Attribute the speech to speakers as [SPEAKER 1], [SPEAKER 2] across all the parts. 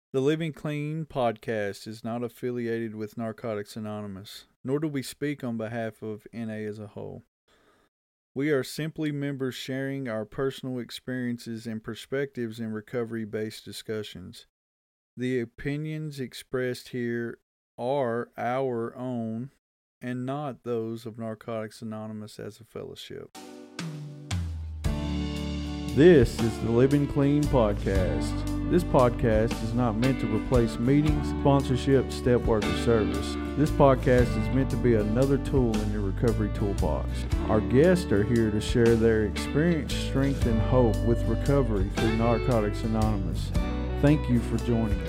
[SPEAKER 1] The Living Clean podcast is not affiliated with Narcotics Anonymous, nor do we speak on behalf of NA as a whole. We are simply members sharing our personal experiences and perspectives in recovery based discussions. The opinions expressed here are our own and not those of Narcotics Anonymous as a fellowship. This is the Living Clean podcast. This podcast is not meant to replace meetings, sponsorship, step work, or service. This podcast is meant to be another tool in your recovery toolbox. Our guests are here to share their experience, strength, and hope with recovery through Narcotics Anonymous. Thank you for joining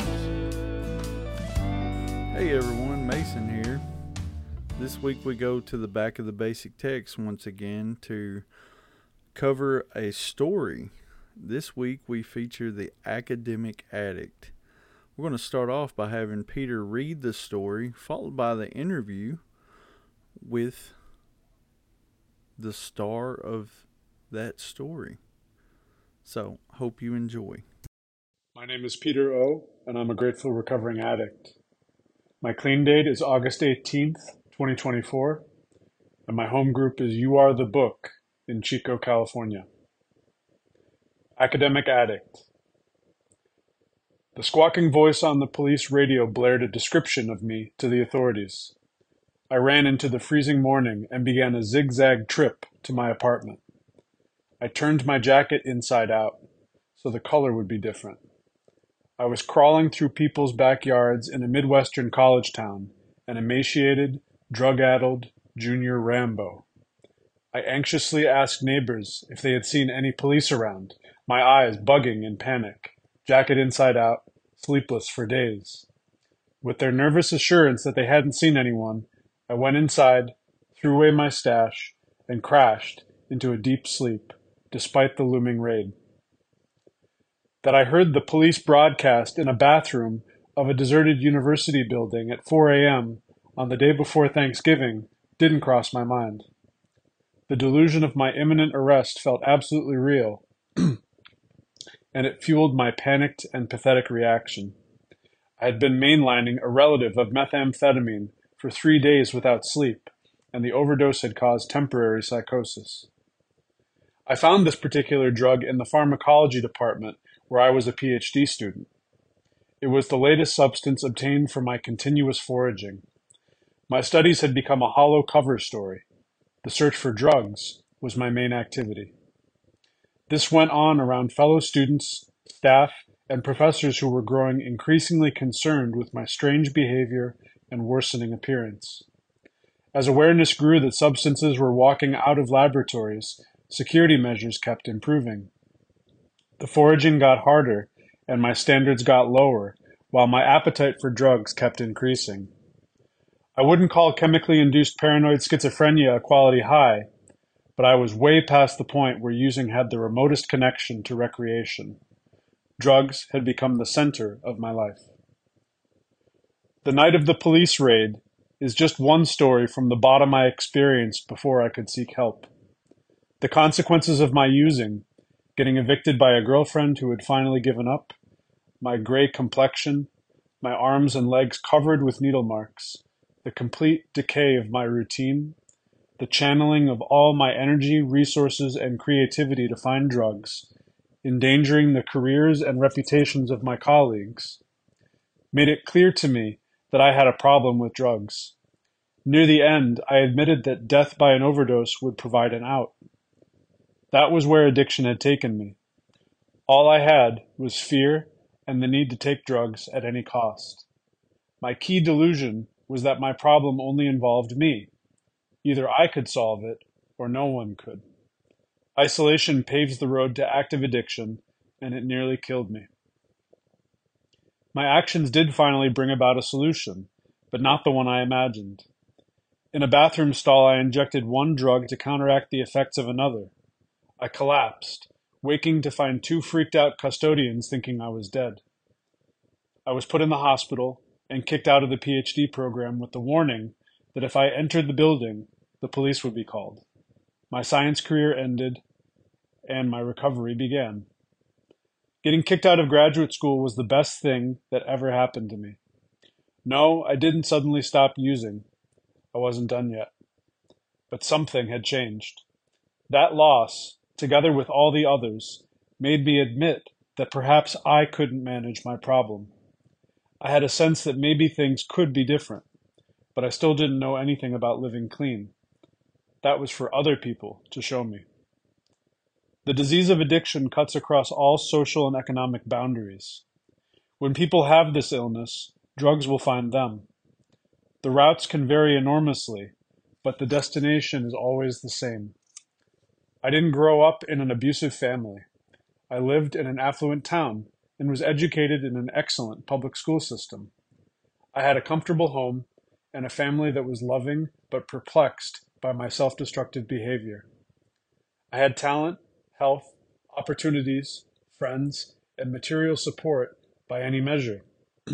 [SPEAKER 1] us. Hey everyone, Mason here. This week we go to the back of the basic text once again to cover a story. This week we feature the academic addict. We're going to start off by having Peter read the story, followed by the interview with the star of that story. So, hope you enjoy.
[SPEAKER 2] My name is Peter O, and I'm a grateful recovering addict. My clean date is August 18th, 2024, and my home group is You Are the Book in Chico, California. Academic addict. The squawking voice on the police radio blared a description of me to the authorities. I ran into the freezing morning and began a zigzag trip to my apartment. I turned my jacket inside out so the color would be different. I was crawling through people's backyards in a Midwestern college town, an emaciated, drug-addled Junior Rambo. I anxiously asked neighbors if they had seen any police around, my eyes bugging in panic, jacket inside out, sleepless for days. With their nervous assurance that they hadn't seen anyone, I went inside, threw away my stash, and crashed into a deep sleep, despite the looming raid. That I heard the police broadcast in a bathroom of a deserted university building at 4 a.m. on the day before Thanksgiving didn't cross my mind. The delusion of my imminent arrest felt absolutely real, and it fueled my panicked and pathetic reaction. I had been mainlining a relative of methamphetamine for 3 days without sleep, and the overdose had caused temporary psychosis. I found this particular drug in the pharmacology department where I was a PhD student. It was the latest substance obtained from my continuous foraging. My studies had become a hollow cover story. The search for drugs was my main activity. This went on around fellow students, staff, and professors who were growing increasingly concerned with my strange behavior and worsening appearance. As awareness grew that substances were walking out of laboratories, security measures kept improving. The foraging got harder, and my standards got lower, while my appetite for drugs kept increasing. I wouldn't call chemically induced paranoid schizophrenia a quality high, but I was way past the point where using had the remotest connection to recreation. Drugs had become the center of my life. The night of the police raid is just one story from the bottom I experienced before I could seek help. The consequences of my using, getting evicted by a girlfriend who had finally given up, my gray complexion, my arms and legs covered with needle marks, the complete decay of my routine, the channeling of all my energy, resources, and creativity to find drugs, endangering the careers and reputations of my colleagues, made it clear to me that I had a problem with drugs. Near the end, I admitted that death by an overdose would provide an out. That was where addiction had taken me. All I had was fear and the need to take drugs at any cost. My key delusion was that my problem only involved me. Either I could solve it, or no one could. Isolation paves the road to active addiction, and it nearly killed me. My actions did finally bring about a solution, but not the one I imagined. In a bathroom stall, I injected one drug to counteract the effects of another. I collapsed, waking to find 2 freaked out custodians thinking I was dead. I was put in the hospital and kicked out of the PhD program with the warning that if I entered the building, the police would be called. My science career ended, and my recovery began. Getting kicked out of graduate school was the best thing that ever happened to me. No, I didn't suddenly stop using. I wasn't done yet. But something had changed. That loss, together with all the others, made me admit that perhaps I couldn't manage my problem. I had a sense that maybe things could be different, but I still didn't know anything about living clean. That was for other people to show me. The disease of addiction cuts across all social and economic boundaries. When people have this illness, drugs will find them. The routes can vary enormously, but the destination is always the same. I didn't grow up in an abusive family. I lived in an affluent town and was educated in an excellent public school system. I had a comfortable home and a family that was loving but perplexed by my self-destructive behavior. I had talent, health, opportunities, friends, and material support by any measure.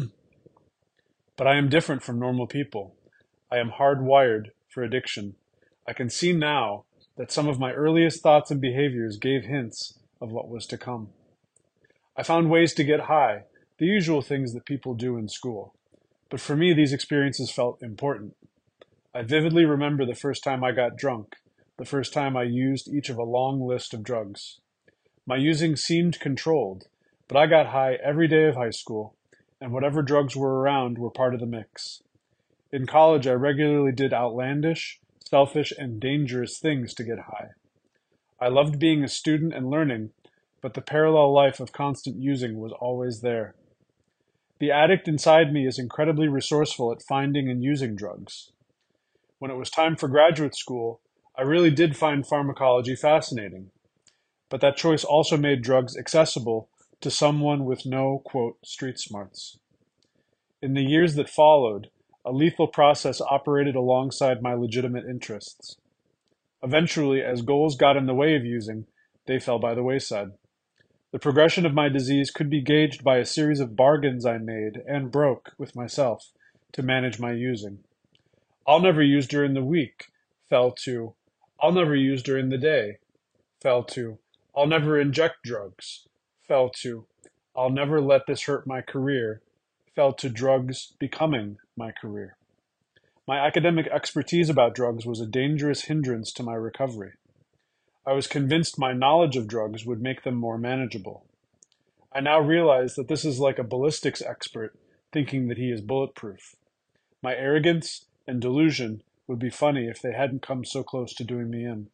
[SPEAKER 2] But I am different from normal people. I am hardwired for addiction. I can see now that some of my earliest thoughts and behaviors gave hints of what was to come. I found ways to get high, the usual things that people do in school. But for me, these experiences felt important. I vividly remember the first time I got drunk, the first time I used each of a long list of drugs. My using seemed controlled, but I got high every day of high school, and whatever drugs were around were part of the mix. In college, I regularly did outlandish, selfish, and dangerous things to get high. I loved being a student and learning, but the parallel life of constant using was always there. The addict inside me is incredibly resourceful at finding and using drugs. When it was time for graduate school, I really did find pharmacology fascinating. But that choice also made drugs accessible to someone with no, quote, street smarts. In the years that followed, a lethal process operated alongside my legitimate interests. Eventually, as goals got in the way of using, they fell by the wayside. The progression of my disease could be gauged by a series of bargains I made and broke with myself to manage my using. I'll never use during the week, fell to, I'll never use during the day, fell to, I'll never inject drugs, fell to, I'll never let this hurt my career, fell to drugs becoming my career. My academic expertise about drugs was a dangerous hindrance to my recovery. I was convinced my knowledge of drugs would make them more manageable. I now realize that this is like a ballistics expert thinking that he is bulletproof. My arrogance and delusion would be funny if they hadn't come so close to doing me in.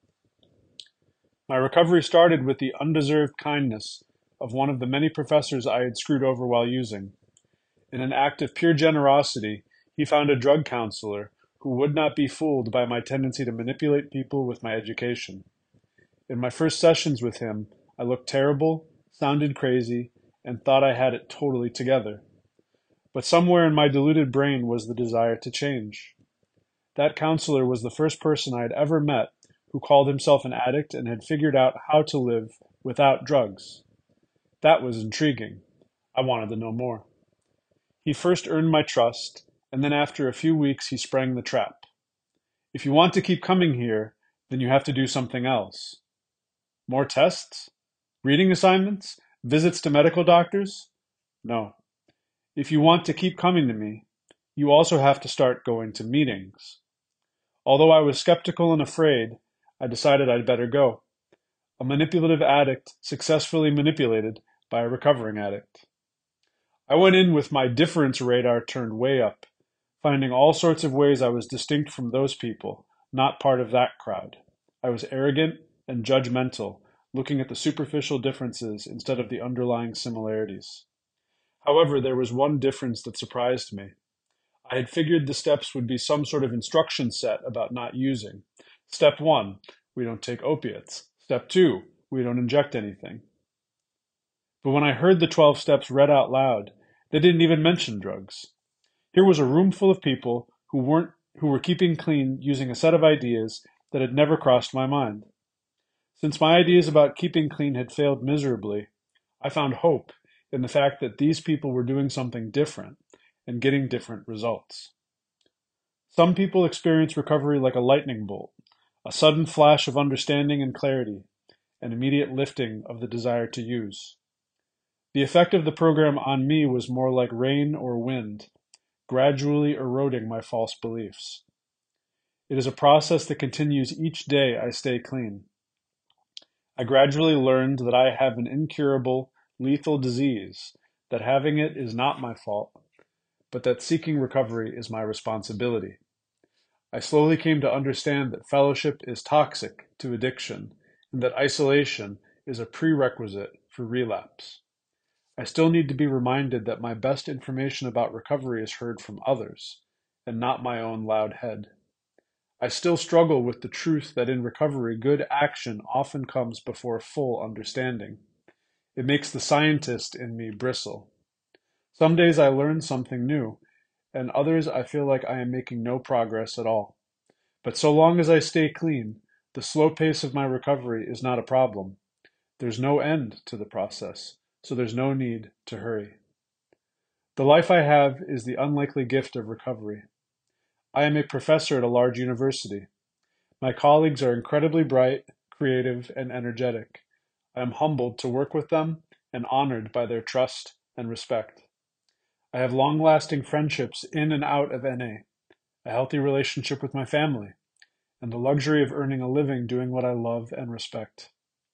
[SPEAKER 2] My recovery started with the undeserved kindness of one of the many professors I had screwed over while using. In an act of pure generosity, he found a drug counselor who would not be fooled by my tendency to manipulate people with my education. In my first sessions with him, I looked terrible, sounded crazy, and thought I had it totally together. But somewhere in my deluded brain was the desire to change. That counselor was the first person I had ever met who called himself an addict and had figured out how to live without drugs. That was intriguing. I wanted to know more. He first earned my trust, and then after a few weeks he sprang the trap. If you want to keep coming here, then you have to do something else. More tests? Reading assignments? Visits to medical doctors? No. If you want to keep coming to me, you also have to start going to meetings. Although I was skeptical and afraid, I decided I'd better go. A manipulative addict successfully manipulated by a recovering addict. I went in with my difference radar turned way up, finding all sorts of ways I was distinct from those people, not part of that crowd. I was arrogant and judgmental, looking at the superficial differences instead of the underlying similarities. However, there was one difference that surprised me. I had figured the steps would be some sort of instruction set about not using. Step 1, we don't take opiates. Step 2, we don't inject anything. But when I heard the 12 steps read out loud, they didn't even mention drugs. Here was a room full of people who were keeping clean using a set of ideas that had never crossed my mind. Since my ideas about keeping clean had failed miserably, I found hope in the fact that these people were doing something different and getting different results. Some people experience recovery like a lightning bolt, a sudden flash of understanding and clarity, an immediate lifting of the desire to use. The effect of the program on me was more like rain or wind, gradually eroding my false beliefs. It is a process that continues each day I stay clean. I gradually learned that I have an incurable, lethal disease, that having it is not my fault, but that seeking recovery is my responsibility. I slowly came to understand that fellowship is toxic to addiction and that isolation is a prerequisite for relapse. I still need to be reminded that my best information about recovery is heard from others and not my own loud head. I still struggle with the truth that in recovery, good action often comes before full understanding. It makes the scientist in me bristle. Some days I learn something new, and others I feel like I am making no progress at all. But so long as I stay clean, the slow pace of my recovery is not a problem. There's no end to the process, so there's no need to hurry. The life I have is the unlikely gift of recovery. I am a professor at a large university. My colleagues are incredibly bright, creative, and energetic. I am humbled to work with them and honored by their trust and respect. I have long-lasting friendships in and out of NA, a healthy relationship with my family, and the luxury of earning a living doing what I love and respect.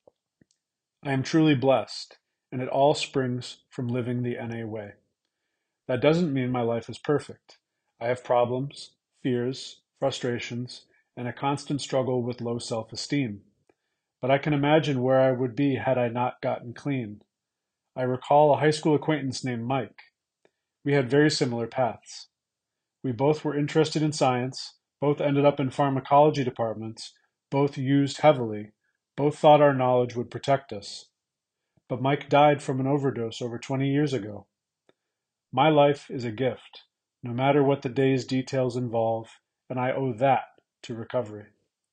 [SPEAKER 2] I am truly blessed, and it all springs from living the NA way. That doesn't mean my life is perfect. I have problems, fears, frustrations, and a constant struggle with low self-esteem. But I can imagine where I would be had I not gotten clean. I recall a high school acquaintance named Mike. We had very similar paths. We both were interested in science, both ended up in pharmacology departments, both used heavily, both thought our knowledge would protect us. But Mike died from an overdose over 20 years ago. My life is a gift, no matter what the day's details involve, and I owe that to recovery.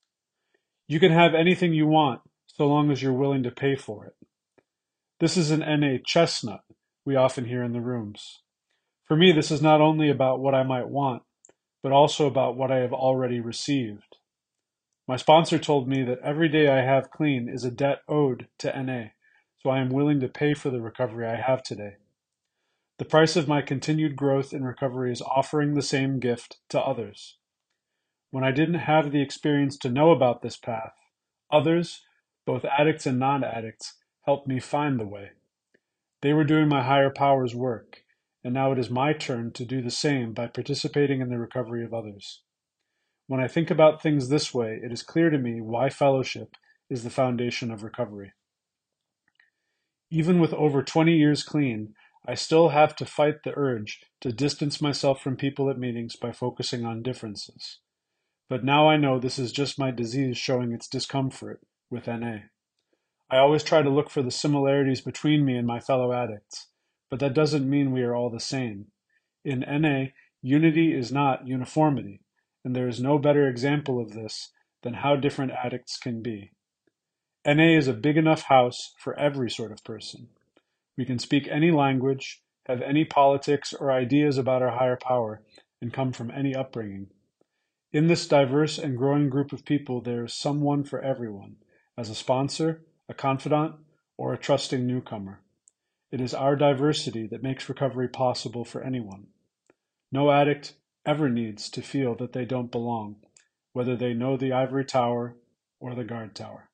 [SPEAKER 2] You can have anything you want, so long as you're willing to pay for it. This is an NA chestnut we often hear in the rooms. For me, this is not only about what I might want, but also about what I have already received. My sponsor told me that every day I have clean is a debt owed to NA, so I am willing to pay for the recovery I have today. The price of my continued growth in recovery is offering the same gift to others. When I didn't have the experience to know about this path, others, both addicts and non-addicts, helped me find the way. They were doing my higher power's work, and now it is my turn to do the same by participating in the recovery of others. When I think about things this way, it is clear to me why fellowship is the foundation of recovery. Even with over 20 years clean, I still have to fight the urge to distance myself from people at meetings by focusing on differences. But now I know this is just my disease showing its discomfort with NA. I always try to look for the similarities between me and my fellow addicts, but that doesn't mean we are all the same. In NA, unity is not uniformity, and there is no better example of this than how different addicts can be. NA is a big enough house for every sort of person. We can speak any language, have any politics or ideas about our higher power, and come from any upbringing. In this diverse and growing group of people, there is someone for everyone, as a sponsor, a confidant, or a trusting newcomer. It is our diversity that makes recovery possible for anyone. No addict ever needs to feel that they don't belong, whether they know the ivory tower or the guard tower.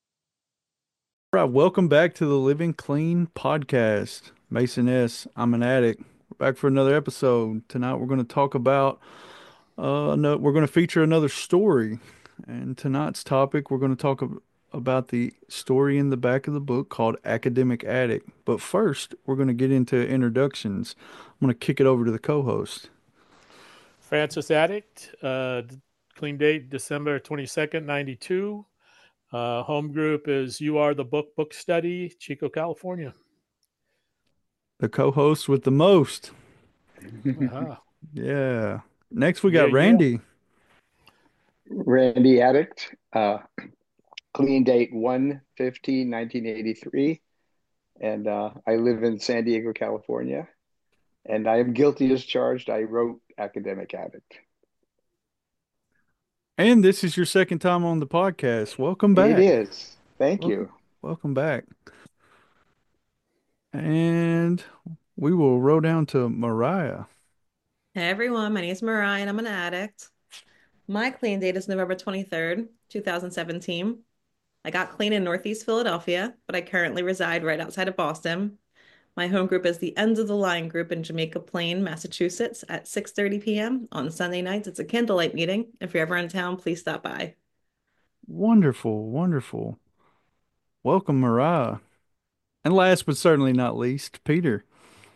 [SPEAKER 1] All right, welcome back to the Living Clean podcast. Mason S. I'm an addict. We're back for another episode. Tonight we're going to talk about no, we're going to feature another story. And tonight's topic we're going to talk about the story in the back of the book called Academic Addict. But first, we're going to get into introductions. I'm going to kick it over to the co-host.
[SPEAKER 3] Francis Addict, clean date December 22nd, 92. Home group is You Are the Book Study, Chico, California.
[SPEAKER 1] The co-host with the most.
[SPEAKER 3] Uh-huh.
[SPEAKER 1] Yeah. Next we got Randy.
[SPEAKER 4] Randy Addict, clean date 1/15/1983. And I live in San Diego, California. And I am guilty as charged. I wrote Academic Addict.
[SPEAKER 1] And this is your second time on the podcast. Welcome back.
[SPEAKER 4] It is. Thank you.
[SPEAKER 1] Welcome back. And we will roll down to Mariah.
[SPEAKER 5] Hey everyone, my name is Mariah and I'm an addict. My clean date is November 23rd, 2017. I got clean in Northeast Philadelphia, but I currently reside right outside of Boston. My home group is the Ends of the Line group in Jamaica Plain, Massachusetts at 6:30 p.m. on Sunday nights. It's a candlelight meeting. If you're ever in town, please stop by.
[SPEAKER 1] Wonderful, wonderful. Welcome, Mariah. And last but certainly not least, Peter.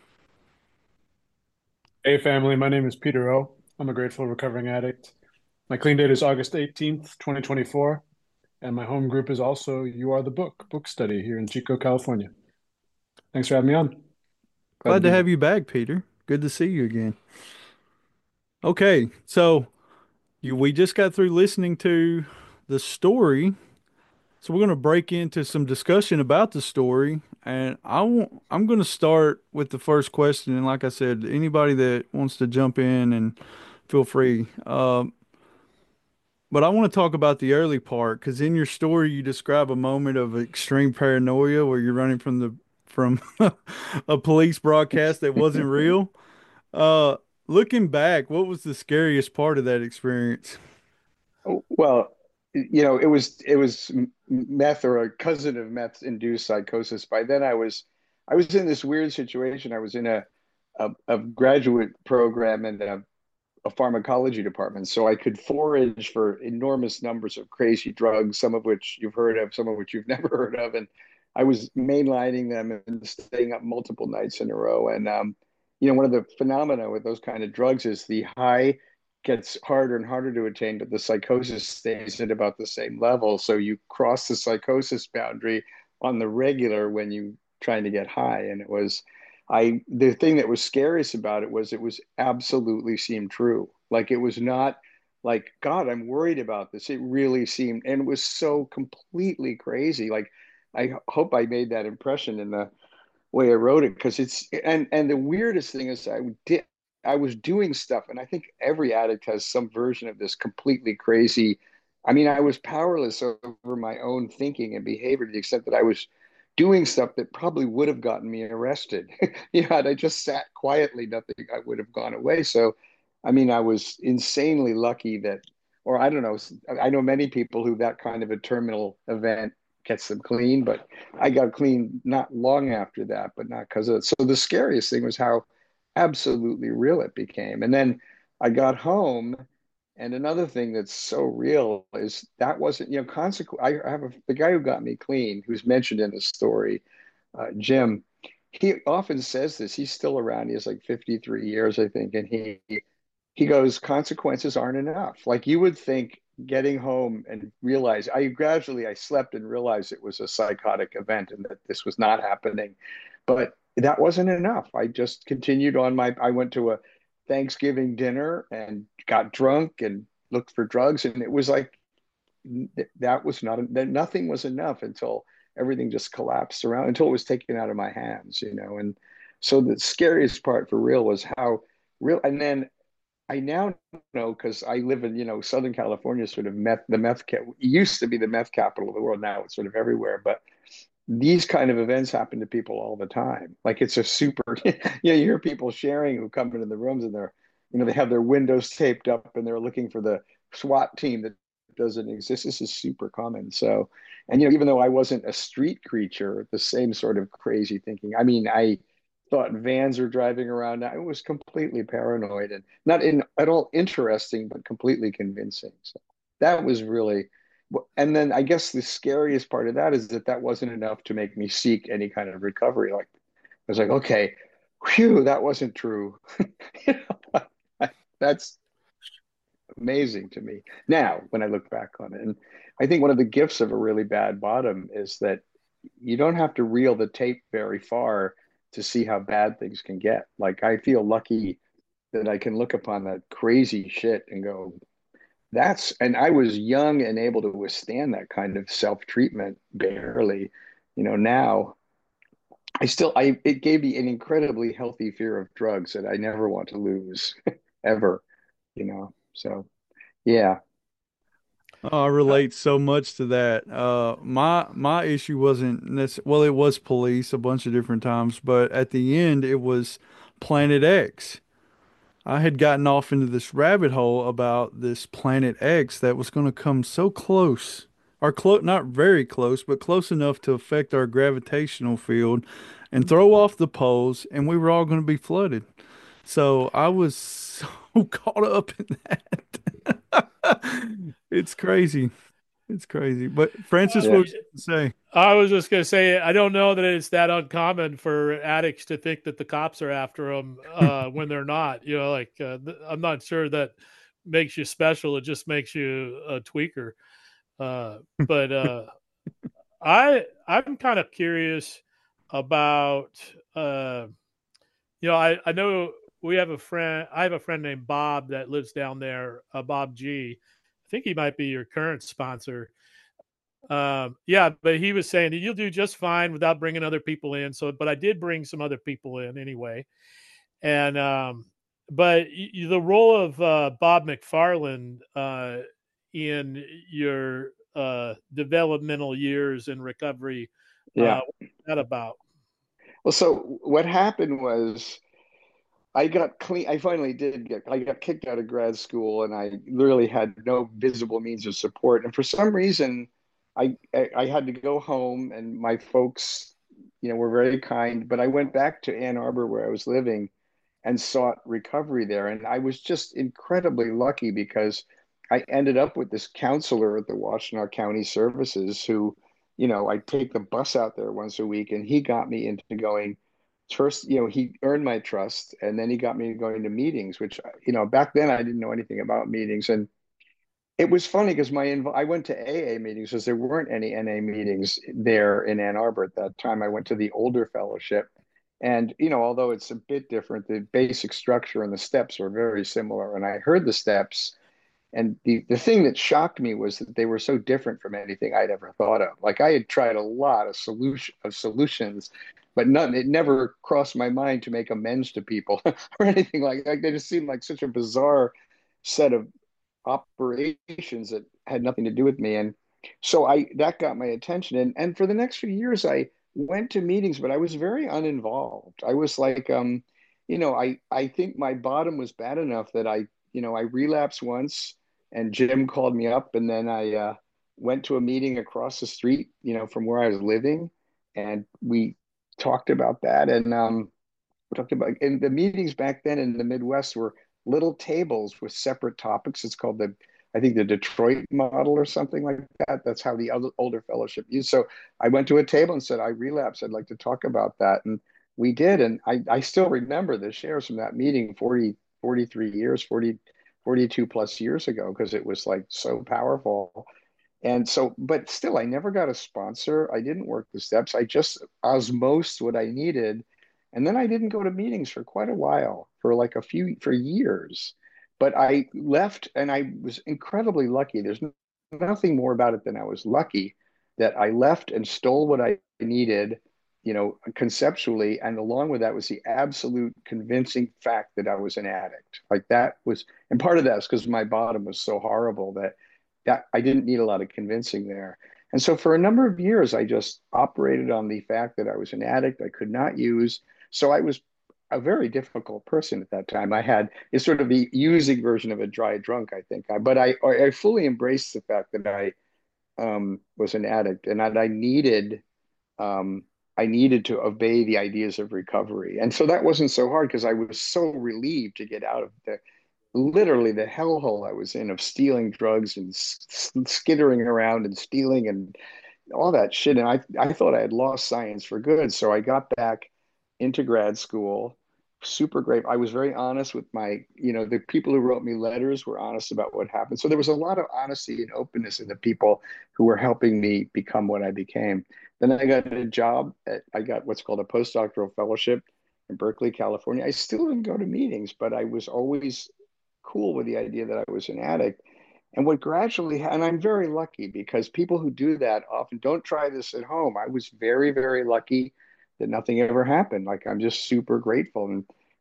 [SPEAKER 2] Hey, family. My name is Peter O. I'm a grateful recovering addict. My clean date is August 18th, 2024, and my home group is also You Are the Book study here in Chico, California. Thanks for having me on. Glad to
[SPEAKER 1] Glad to
[SPEAKER 2] be
[SPEAKER 1] have
[SPEAKER 2] here.
[SPEAKER 1] you back, Peter. Good to see you again. Okay, so we just got through listening to the story. So we're going to break into some discussion about the story, and I'm going to start with the first question. And like I said, anybody that wants to jump in and feel free. But I want to talk about the early part because in your story you describe a moment of extreme paranoia where you're running from a police broadcast that wasn't real. Uh, Looking back, what was the scariest part of that experience?
[SPEAKER 4] Well, it was meth or a cousin of meth induced psychosis. By then, I was in this weird situation. I was in a graduate program and a pharmacology department, so I could forage for enormous numbers of crazy drugs, some of which you've heard of, some of which you've never heard of, and I was mainlining them and staying up multiple nights in a row. And one of the phenomena with those kind of drugs is the high gets harder and harder to attain, but the psychosis stays at about the same level. So you cross the psychosis boundary on the regular when you trying to get high. And the thing that was scariest about it was absolutely seemed true. Like it was not like, God, I'm worried about this. It really seemed, and it was so completely crazy. Like, I hope I made that impression in the way I wrote it because and the weirdest thing is I was doing stuff, and I think every addict has some version of this completely crazy. I mean, I was powerless over my own thinking and behavior to the extent that I was doing stuff that probably would have gotten me arrested. Had I just sat quietly, nothing, I would have gone away. So, I mean, I was insanely lucky that, or I don't know, I know many people who that kind of a terminal event gets them clean, but I got clean not long after that, but not because of it. So the scariest thing was how absolutely real it became. And then I got home, and another thing that's so real is that wasn't, consequent. I have the guy who got me clean, who's mentioned in the story, Jim. He often says this. He's still around. He has like 53 years, I think, and he goes, consequences aren't enough. Like you would think getting home and realize I slept and realized it was a psychotic event and that this was not happening. But that wasn't enough. I just continued on I went to a Thanksgiving dinner and got drunk and looked for drugs. And it was like, that was not, that nothing was enough until everything just collapsed around until it was taken out of my hands. And so the scariest part for real was how real, and then I now know because I live in, Southern California, sort of used to be the meth capital of the world. Now it's sort of everywhere. But these kind of events happen to people all the time. Like it's a super, you hear people sharing who come into the rooms and they have their windows taped up and they're looking for the SWAT team that doesn't exist. This is super common. So, and, even though I wasn't a street creature, the same sort of crazy thinking. I mean, I thought vans are driving around. I was completely paranoid and not in at all interesting, but completely convincing. So that was really, and then I guess the scariest part of that is that wasn't enough to make me seek any kind of recovery. Like I was like, okay, whew, that wasn't true. You that's amazing to me now when I look back on it. And I think one of the gifts of a really bad bottom is that you don't have to reel the tape very far to see how bad things can get. Like I feel lucky that I can look upon that crazy shit and go, and I was young and able to withstand that kind of self-treatment barely. Now it gave me an incredibly healthy fear of drugs that I never want to lose ever. So yeah.
[SPEAKER 1] Oh, I relate so much to that. My issue wasn't well, it was police a bunch of different times, but at the end it was Planet X. I had gotten off into this rabbit hole about this Planet X that was going to come so close, or not very close, but close enough to affect our gravitational field and throw off the poles, and we were all going to be flooded. So I was so caught up in that. It's crazy. It's crazy. But Francis,
[SPEAKER 4] Yeah.
[SPEAKER 1] what was you going to say?
[SPEAKER 3] I was just going to say, I don't know that it's that uncommon for addicts to think that the cops are after them when they're not. I'm not sure that makes you special. It just makes you a tweaker. But I'm kind of curious about, I know we have a friend. I have a friend named Bob that lives down there, Bob G. I think he might be your current sponsor. Yeah, but he was saying that you'll do just fine without bringing other people in. So, but I did bring some other people in anyway. And, but the role of Bob McFarland in your developmental years in recovery,
[SPEAKER 4] Yeah.
[SPEAKER 3] what's that about?
[SPEAKER 4] Well, so what happened was I got clean. I finally did get, I got kicked out of grad school and I literally had no visible means of support. And for some reason, I had to go home and my folks, were very kind, but I went back to Ann Arbor where I was living and sought recovery there. And I was just incredibly lucky because I ended up with this counselor at the Washtenaw County Services who, I take the bus out there once a week and he got me into going first, he earned my trust and then he got me going to meetings, which, back then I didn't know anything about meetings. And it was funny because I went to AA meetings because there weren't any NA meetings there in Ann Arbor at that time. I went to the older fellowship. And, although it's a bit different, the basic structure and the steps are very similar. And I heard the steps. And the thing that shocked me was that they were so different from anything I'd ever thought of. Like I had tried a lot of solutions, but none, it never crossed my mind to make amends to people or anything like they just seemed like such a bizarre set of operations that had nothing to do with me. And so that got my attention. And for the next few years, I went to meetings, but I was very uninvolved. I was like, I think my bottom was bad enough that I relapsed once and Jim called me up and then I went to a meeting across the street, from where I was living. And we talked about that. And we talked about, and the meetings back then in the Midwest were little tables with separate topics. It's called I think the Detroit model or something like that. That's how the older fellowship used. So I went to a table and said, I relapsed. I'd like to talk about that. And we did. And I still remember the shares from that meeting 43 years, 42 plus years ago, because it was like so powerful. And so, but still, I never got a sponsor. I didn't work the steps. I just osmosed what I needed. And then I didn't go to meetings for quite a while, for years. But I left and I was incredibly lucky. There's nothing more about it than I was lucky that I left and stole what I needed, conceptually. And along with that was the absolute convincing fact that I was an addict. Like that was, and part of that is because my bottom was so horrible that I didn't need a lot of convincing there. And so for a number of years, I just operated on the fact that I was an addict. I could not use. So I was a very difficult person at that time. I had it's sort of the using version of a dry drunk, I think. But I fully embraced the fact that I was an addict and that I needed to obey the ideas of recovery. And so that wasn't so hard because I was so relieved to get out of literally the hellhole I was in of stealing drugs and skittering around and stealing and all that shit. And I thought I had lost science for good. So I got back into grad school, super great. I was very honest with the people who wrote me letters were honest about what happened. So there was a lot of honesty and openness in the people who were helping me become what I became. Then I got a job I got what's called a postdoctoral fellowship in Berkeley, California. I still didn't go to meetings, but I was always cool with the idea that I was an addict. And what gradually, and I'm very lucky because people who do that often don't try this at home. I was very, very lucky that nothing ever happened. Like I'm just super grateful. And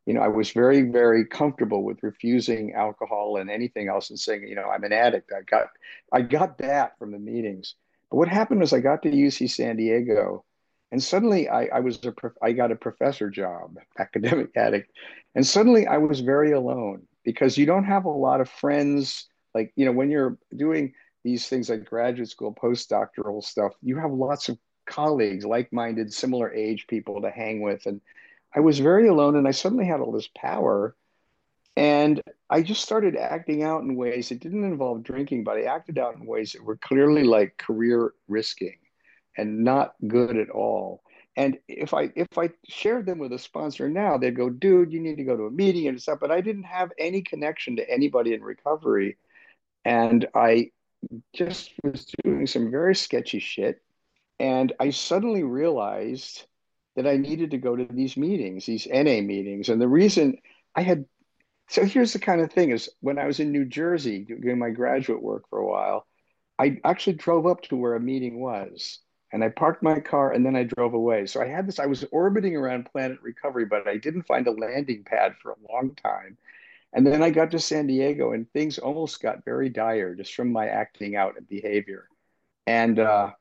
[SPEAKER 4] I was very, very comfortable with refusing alcohol and anything else and saying, I'm an addict. I got that from the meetings. But what happened was I got to UC San Diego, and suddenly I got a professor job, academic addict, and suddenly I was very alone because you don't have a lot of friends. Like, when you're doing these things like graduate school, postdoctoral stuff, you have lots of colleagues, like-minded, similar age people to hang with, and I was very alone, and I suddenly had all this power. And I just started acting out in ways that didn't involve drinking, but I acted out in ways that were clearly like career risking and not good at all. And if I shared them with a sponsor now, they'd go, dude, you need to go to a meeting and stuff. But I didn't have any connection to anybody in recovery. And I just was doing some very sketchy shit. And I suddenly realized that I needed to go to these meetings, these NA meetings. And the reason I had, so here's the kind of thing is when I was in New Jersey doing my graduate work for a while, I actually drove up to where a meeting was and I parked my car and then I drove away. So I was orbiting around Planet Recovery, but I didn't find a landing pad for a long time. And then I got to San Diego and things almost got very dire just from my acting out and behavior. And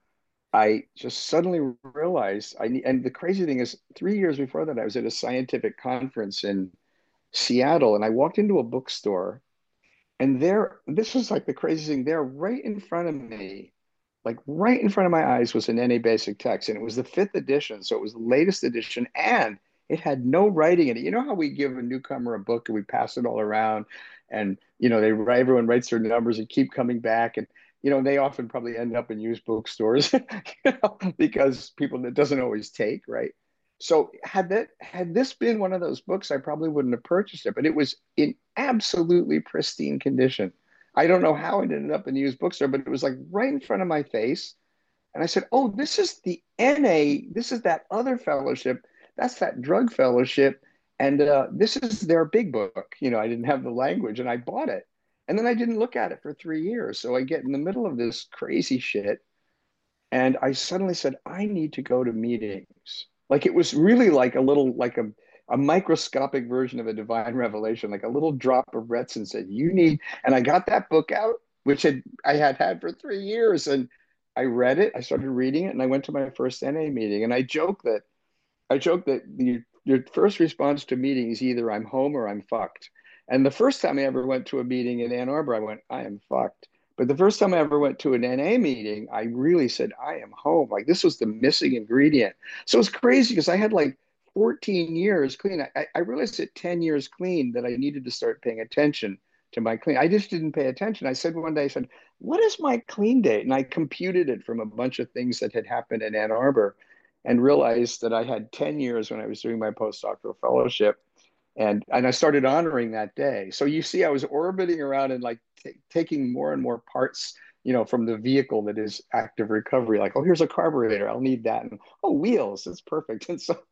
[SPEAKER 4] I just suddenly realized and the crazy thing is 3 years before that, I was at a scientific conference in Seattle and I walked into a bookstore and this was like the crazy thing there, right in front of me, like right in front of my eyes was an NA basic text and it was the fifth edition. So it was the latest edition and it had no writing in it. You know how we give a newcomer a book and we pass it all around and, everyone writes their numbers and keep coming back. And they often probably end up in used bookstores, because people that doesn't always take, right? So had this been one of those books, I probably wouldn't have purchased it, but it was in absolutely pristine condition. I don't know how it ended up in the used bookstore, but it was like right in front of my face. And I said, "Oh, this is the NA. This is that other fellowship. That's that drug fellowship. And this is their big book." I didn't have the language and I bought it. And then I didn't look at it for 3 years. So I get in the middle of this crazy shit. And I suddenly said, I need to go to meetings. Like it was really like a little, like a microscopic version of a divine revelation, like a little drop of Retson said, you need, and I got that book out, which I had had for 3 years. And I read it, I started reading it, and I went to my first NA meeting. And I joke that your first response to meeting is either I'm home or I'm fucked. And the first time I ever went to a meeting in Ann Arbor, I went, I am fucked. But the first time I ever went to an NA meeting, I really said, I am home. Like this was the missing ingredient. So it's crazy because I had like 14 years clean. I realized at 10 years clean that I needed to start paying attention to my clean. I just didn't pay attention. I said one day, I said, what is my clean date? And I computed it from a bunch of things that had happened in Ann Arbor and realized that I had 10 years when I was doing my postdoctoral fellowship. And I started honoring that day. So you see, I was orbiting around and like taking more and more parts, from the vehicle that is active recovery. Like, oh, here's a carburetor, I'll need that. And oh, wheels, that's perfect.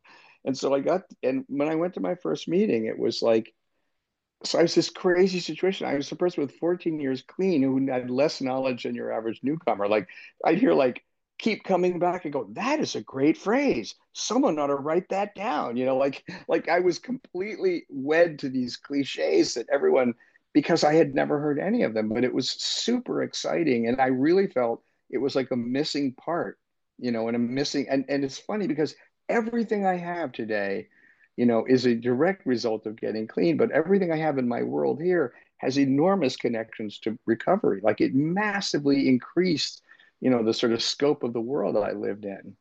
[SPEAKER 4] And when I went to my first meeting, it was like, so I was this crazy situation. I was a person with 14 years clean who had less knowledge than your average newcomer. Like I'd hear like keep coming back and go, that is a great phrase. Someone ought to write that down. Like I was completely wed to these cliches that everyone, because I had never heard any of them, but it was super exciting. And I really felt it was like a missing part, and a missing, and it's funny because everything I have today, is a direct result of getting clean. But everything I have in my world here has enormous connections to recovery. Like it massively increased, the sort of scope of the world that I lived in.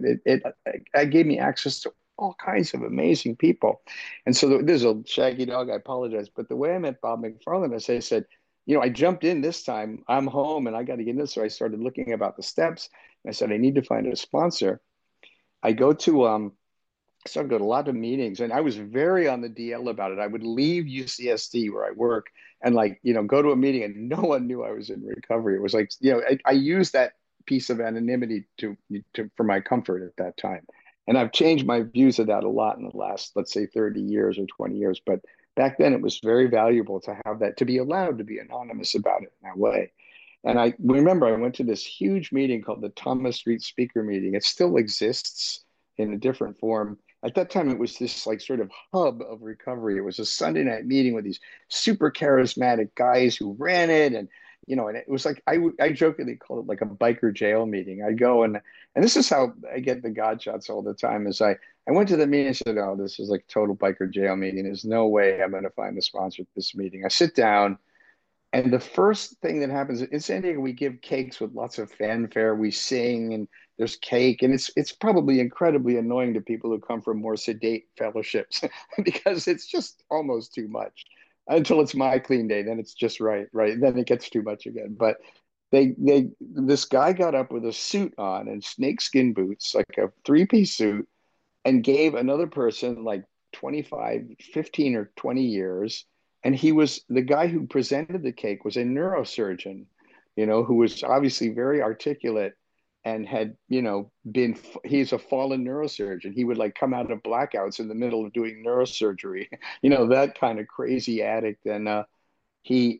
[SPEAKER 4] It gave me access to all kinds of amazing people. And so there's a shaggy dog, I apologize. But the way I met Bob McFarland, I said, I jumped in this time, I'm home and I got to get in this. So I started looking about the steps. And I said, I need to find a sponsor. I started going to a lot of meetings and I was very on the DL about it. I would leave UCSD where I work and go to a meeting and no one knew I was in recovery. It was like, I used that piece of anonymity for my comfort at that time. And I've changed my views of that a lot in the last, let's say 30 years or 20 years. But back then it was very valuable to have that, to be allowed to be anonymous about it in that way. And I remember I went to this huge meeting called the Thomas Street Speaker Meeting. It still exists in a different form. at that time it was this like sort of hub of recovery. It was a Sunday night meeting with these super charismatic guys who ran it, and and it was like I jokingly called it like a biker jail meeting. I'd go and this is how I get the God shots all the time. Is I went to the meeting and said, "Oh, this is like total biker jail meeting. There's no way I'm going to find the sponsor of this meeting." I sit down. And the first thing that happens in San Diego, we give cakes with lots of fanfare. We sing and there's cake, and it's probably incredibly annoying to people who come from more sedate fellowships because it's just almost too much until it's my clean day. Then it's just right, right. Then it gets too much again. But this guy got up with a suit on and snakeskin boots, like a three-piece suit, and gave another person like 25, 15 or 20 years. And he was the guy who presented the cake was a neurosurgeon, who was obviously very articulate and had, he's a fallen neurosurgeon. He would like come out of blackouts in the middle of doing neurosurgery, that kind of crazy addict. And he,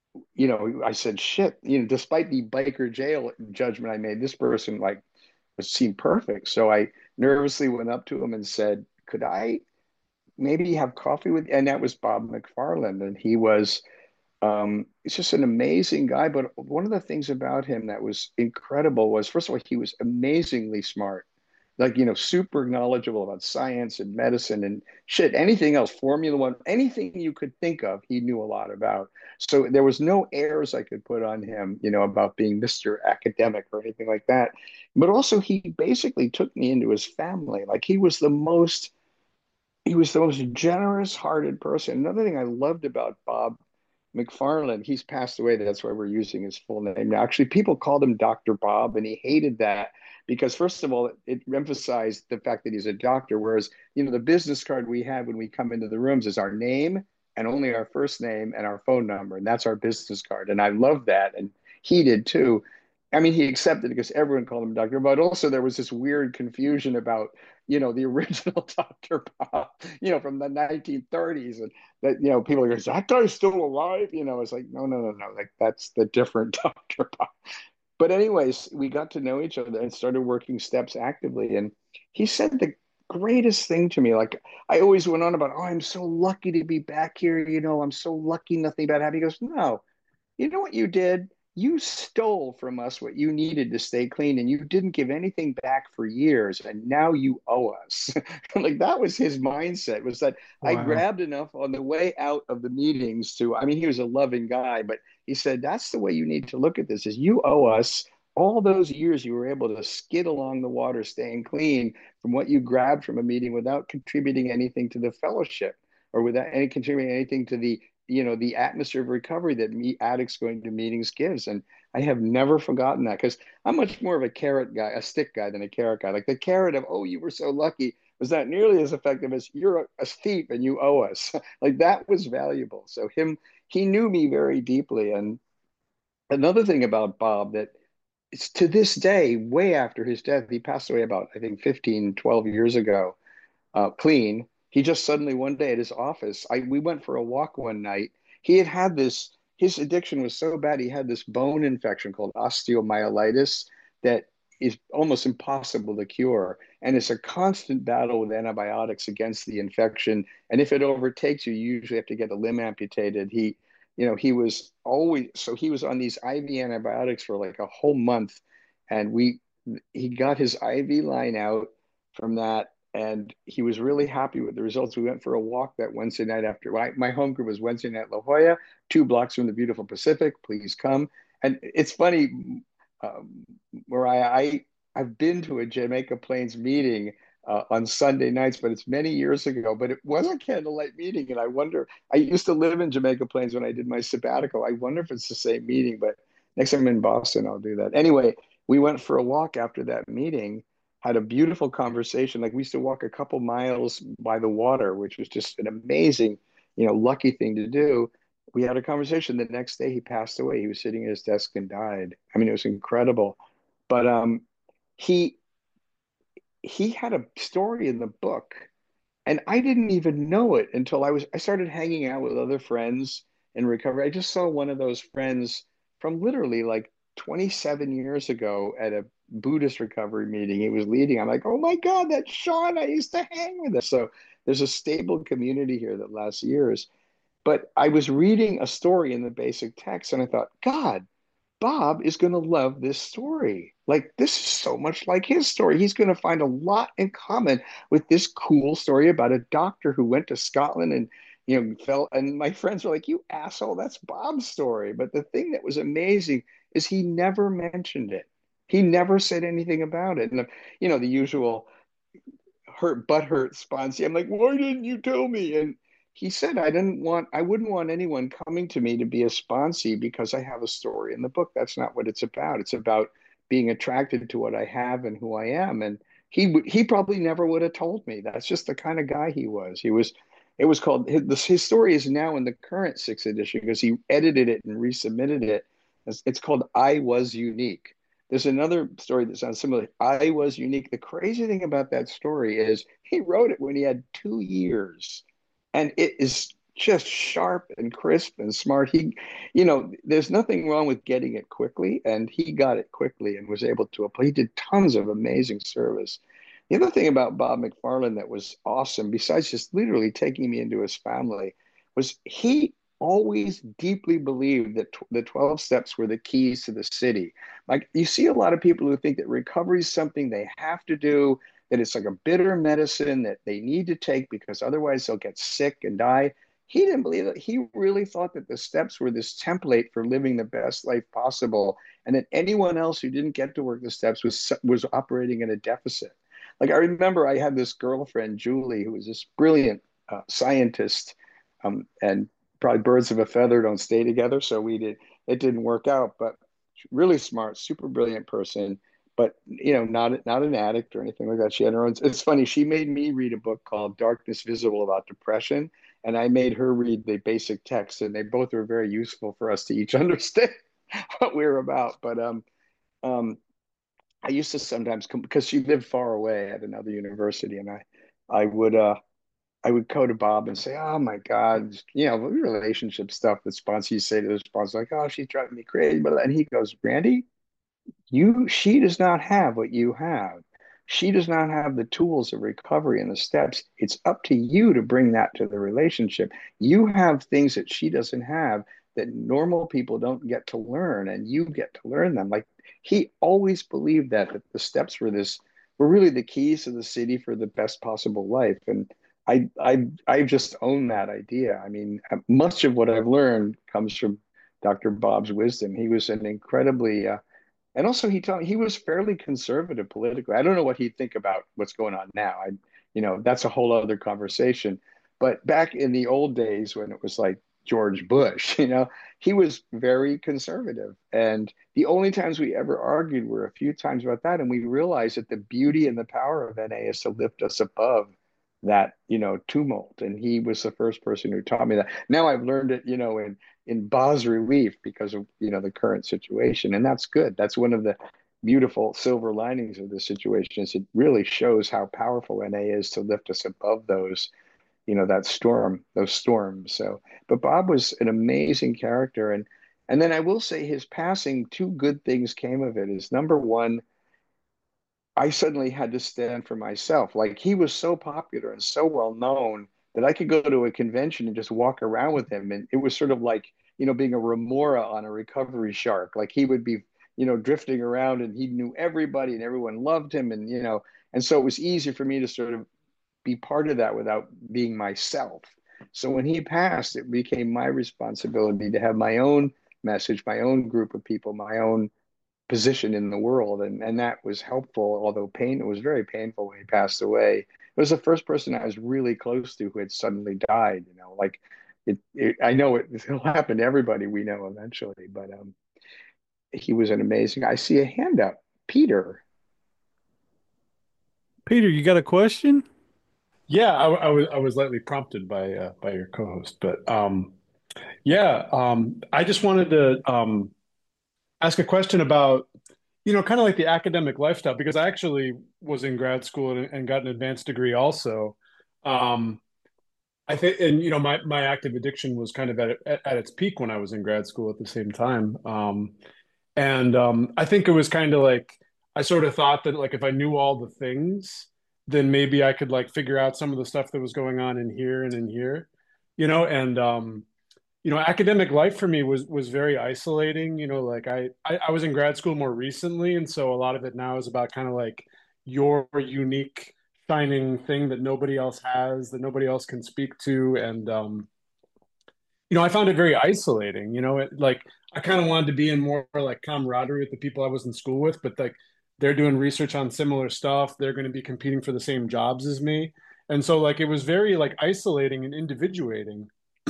[SPEAKER 4] I said, shit, despite the biker jail judgment I made, this person like seemed perfect. So I nervously went up to him and said, could I maybe have coffee with you? And that was Bob McFarland. And he was, it's just an amazing guy. But one of the things about him that was incredible was, first of all, he was amazingly smart, like, super knowledgeable about science and medicine and shit, anything else, Formula One, anything you could think of, he knew a lot about. So there was no airs I could put on him, about being Mr. Academic or anything like that. But also, he basically took me into his family. Like, he was the most generous hearted person. Another thing I loved about Bob McFarland, he's passed away. That's why we're using his full name now. Actually, people called him Dr. Bob, and he hated that because, first of all, it emphasized the fact that he's a doctor. Whereas, the business card we have when we come into the rooms is our name and only our first name and our phone number. And that's our business card. And I love that. And he did too. I mean, he accepted it because everyone called him Dr. But also there was this weird confusion about, the original Dr. Bob, from the 1930s. And that, people are going, is that guy still alive? It's like, no, no, no, no. Like, that's the different Dr. Bob. But anyways, we got to know each other and started working steps actively. And he said the greatest thing to me. Like, I always went on about, oh, I'm so lucky to be back here. I'm so lucky nothing bad happened. He goes, no, you know what you did? You stole from us what you needed to stay clean, and you didn't give anything back for years, and now you owe us. Like, that was his mindset, was that I
[SPEAKER 2] Wow.
[SPEAKER 4] grabbed enough on the way out of the meetings to, I mean, he was a loving guy, but he said, that's the way you need to look at this, is you owe us all those years you were able to skid along the water, staying clean from what you grabbed from a meeting without contributing anything to the fellowship or without any contributing anything to the atmosphere of recovery that addicts going to meetings gives. And I have never forgotten that, because I'm much more of a carrot guy, a stick guy, than a carrot guy. Like, the carrot of, oh, you were so lucky, was not nearly as effective as you're a thief and you owe us. Like, that was valuable. So he knew me very deeply. And another thing about Bob that it's to this day, way after his death, he passed away about, I think, 15, 12 years ago, clean. He just suddenly one day at his office, we went for a walk one night. He had this, his addiction was so bad, he had this bone infection called osteomyelitis that is almost impossible to cure. And it's a constant battle with antibiotics against the infection. And if it overtakes you, you usually have to get a limb amputated. He was always, so he was on these IV antibiotics for like a whole month. And he got his IV line out from that, and he was really happy with the results. We went for a walk that Wednesday night after my home group was Wednesday night La Jolla, 2 blocks from the beautiful Pacific. Please come. And it's funny, Mariah, I've been to a Jamaica Plains meeting on Sunday nights, but it's many years ago. But it was a candlelight meeting, and I wonder. I used to live in Jamaica Plains when I did my sabbatical. I wonder if it's the same meeting. But next time I'm in Boston, I'll do that. Anyway, we went for a walk after that meeting, had a beautiful conversation. Like, we used to walk a couple miles by the water, which was just an amazing, lucky thing to do. We had a conversation. The next day he passed away. He was sitting at his desk and died. I mean, it was incredible. But he he had a story in the book, and I didn't even know it until I started hanging out with other friends in recovery. I just saw one of those friends from literally like 27 years ago at a Buddhist recovery meeting he was leading. I'm like, oh my God, that's Sean. I used to hang with us. So there's a stable community here that lasts years. But I was reading a story in the basic text and I thought, God, Bob is going to love this story. Like, this is so much like his story. He's going to find a lot in common with this cool story about a doctor who went to Scotland and, fell. And my friends were like, you asshole, that's Bob's story. But the thing that was amazing is he never mentioned it. He never said anything about it. And, the usual butthurt response. I'm like, why didn't you tell me? And he said, I wouldn't want anyone coming to me to be a sponsee because I have a story in the book. That's not what it's about. It's about being attracted to what I have and who I am. And he probably never would have told me. That's just the kind of guy he was. It was called, his story is now in the current 6th edition because he edited it and resubmitted it. It's called I Was Unique. There's another story that sounds similar. I Was Unique. The crazy thing about that story is he wrote it when he had 2 years. And it is just sharp and crisp and smart. There's nothing wrong with getting it quickly. And he got it quickly and was able to apply. He did tons of amazing service. The other thing about Bob McFarland that was awesome, besides just literally taking me into his family, was he always deeply believed that the 12 steps were the keys to the city. Like, you see a lot of people who think that recovery is something they have to do, that it's like a bitter medicine that they need to take because otherwise they'll get sick and die. He didn't believe that. He really thought that the steps were this template for living the best life possible, and that anyone else who didn't get to work the steps was operating in a deficit. Like, I remember I had this girlfriend, Julie, who was this brilliant scientist, and probably birds of a feather don't stay together. So it didn't work out, but really smart, super brilliant person, but not an addict or anything like that. She had her own. It's funny. She made me read a book called Darkness Visible about depression, and I made her read the basic text, and they both were very useful for us to each understand what we were about. But I used to sometimes come because she lived far away at another university, and I would go to Bob and say, "Oh my God, relationship stuff that sponsors say to the sponsor, like, oh, she's driving me crazy." And he goes, "Randy, she does not have what you have. She does not have the tools of recovery and the steps. It's up to you to bring that to the relationship. You have things that she doesn't have that normal people don't get to learn, and you get to learn them." Like, he always believed that the steps were really the keys to the city for the best possible life. And I just own that idea. I mean, much of what I've learned comes from Dr. Bob's wisdom. He was an incredibly and also, he was fairly conservative politically. I don't know what he'd think about what's going on now. That's a whole other conversation. But back in the old days when it was like George Bush, he was very conservative. And the only times we ever argued were a few times about that. And we realized that the beauty and the power of NA is to lift us above that, tumult. And he was the first person who taught me that. Now I've learned it, in bas relief because of, the current situation. And that's good. That's one of the beautiful silver linings of this situation, is it really shows how powerful NA is to lift us above those, those storms. So, but Bob was an amazing character. And then I will say his passing, two good things came of it. Is number one, I suddenly had to stand for myself. Like, he was so popular and so well known that I could go to a convention and just walk around with him. And it was sort of like, being a remora on a recovery shark. Like, he would be, drifting around and he knew everybody and everyone loved him. And so it was easy for me to sort of be part of that without being myself. So when he passed, it became my responsibility to have my own message, my own group of people, my own position in the world, and that was helpful. Although it was very painful when he passed away. It was the first person I was really close to who had suddenly died. Like I know it'll happen to everybody we know eventually, but he was an amazing. I see a hand up, Peter.
[SPEAKER 1] Peter, you got a question?
[SPEAKER 2] Yeah, I was lightly prompted by your co-host, but I just wanted to ask a question about, kind of like the academic lifestyle, because I actually was in grad school and got an advanced degree also. I think, and my active addiction was kind of at its peak when I was in grad school at the same time. I think it was kind of like I sort of thought that like if I knew all the things, then maybe I could like figure out some of the stuff that was going on in here and in here, and academic life for me was very isolating. Like I was in grad school more recently, and so a lot of it now is about kind of like your unique shining thing that nobody else has, that nobody else can speak to, and I found it very isolating. Like I kind of wanted to be in more like camaraderie with the people I was in school with, but like they're doing research on similar stuff. They're going to be competing for the same jobs as me. And so like it was very like isolating and individuating.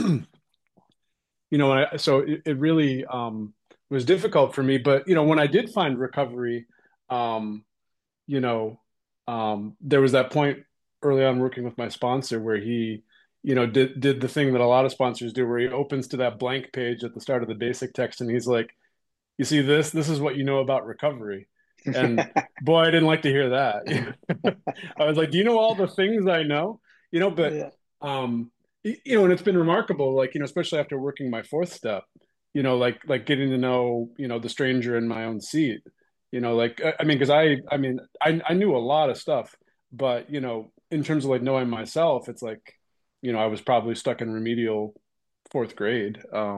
[SPEAKER 2] So it really was difficult for me. But when I did find recovery, um, you know, there was that point early on working with my sponsor where he, did the thing that a lot of sponsors do, where he opens to that blank page at the start of the basic text, and he's like, "You see this? This is what you know about recovery." And boy, I didn't like to hear that. I was like, "Do you know all the things I know?" But
[SPEAKER 4] Yeah.
[SPEAKER 2] and it's been remarkable, like especially after working my fourth step, like getting to know the stranger in my own seat. Like I mean, because I knew a lot of stuff, but in terms of like knowing myself, it's like I was probably stuck in remedial fourth grade.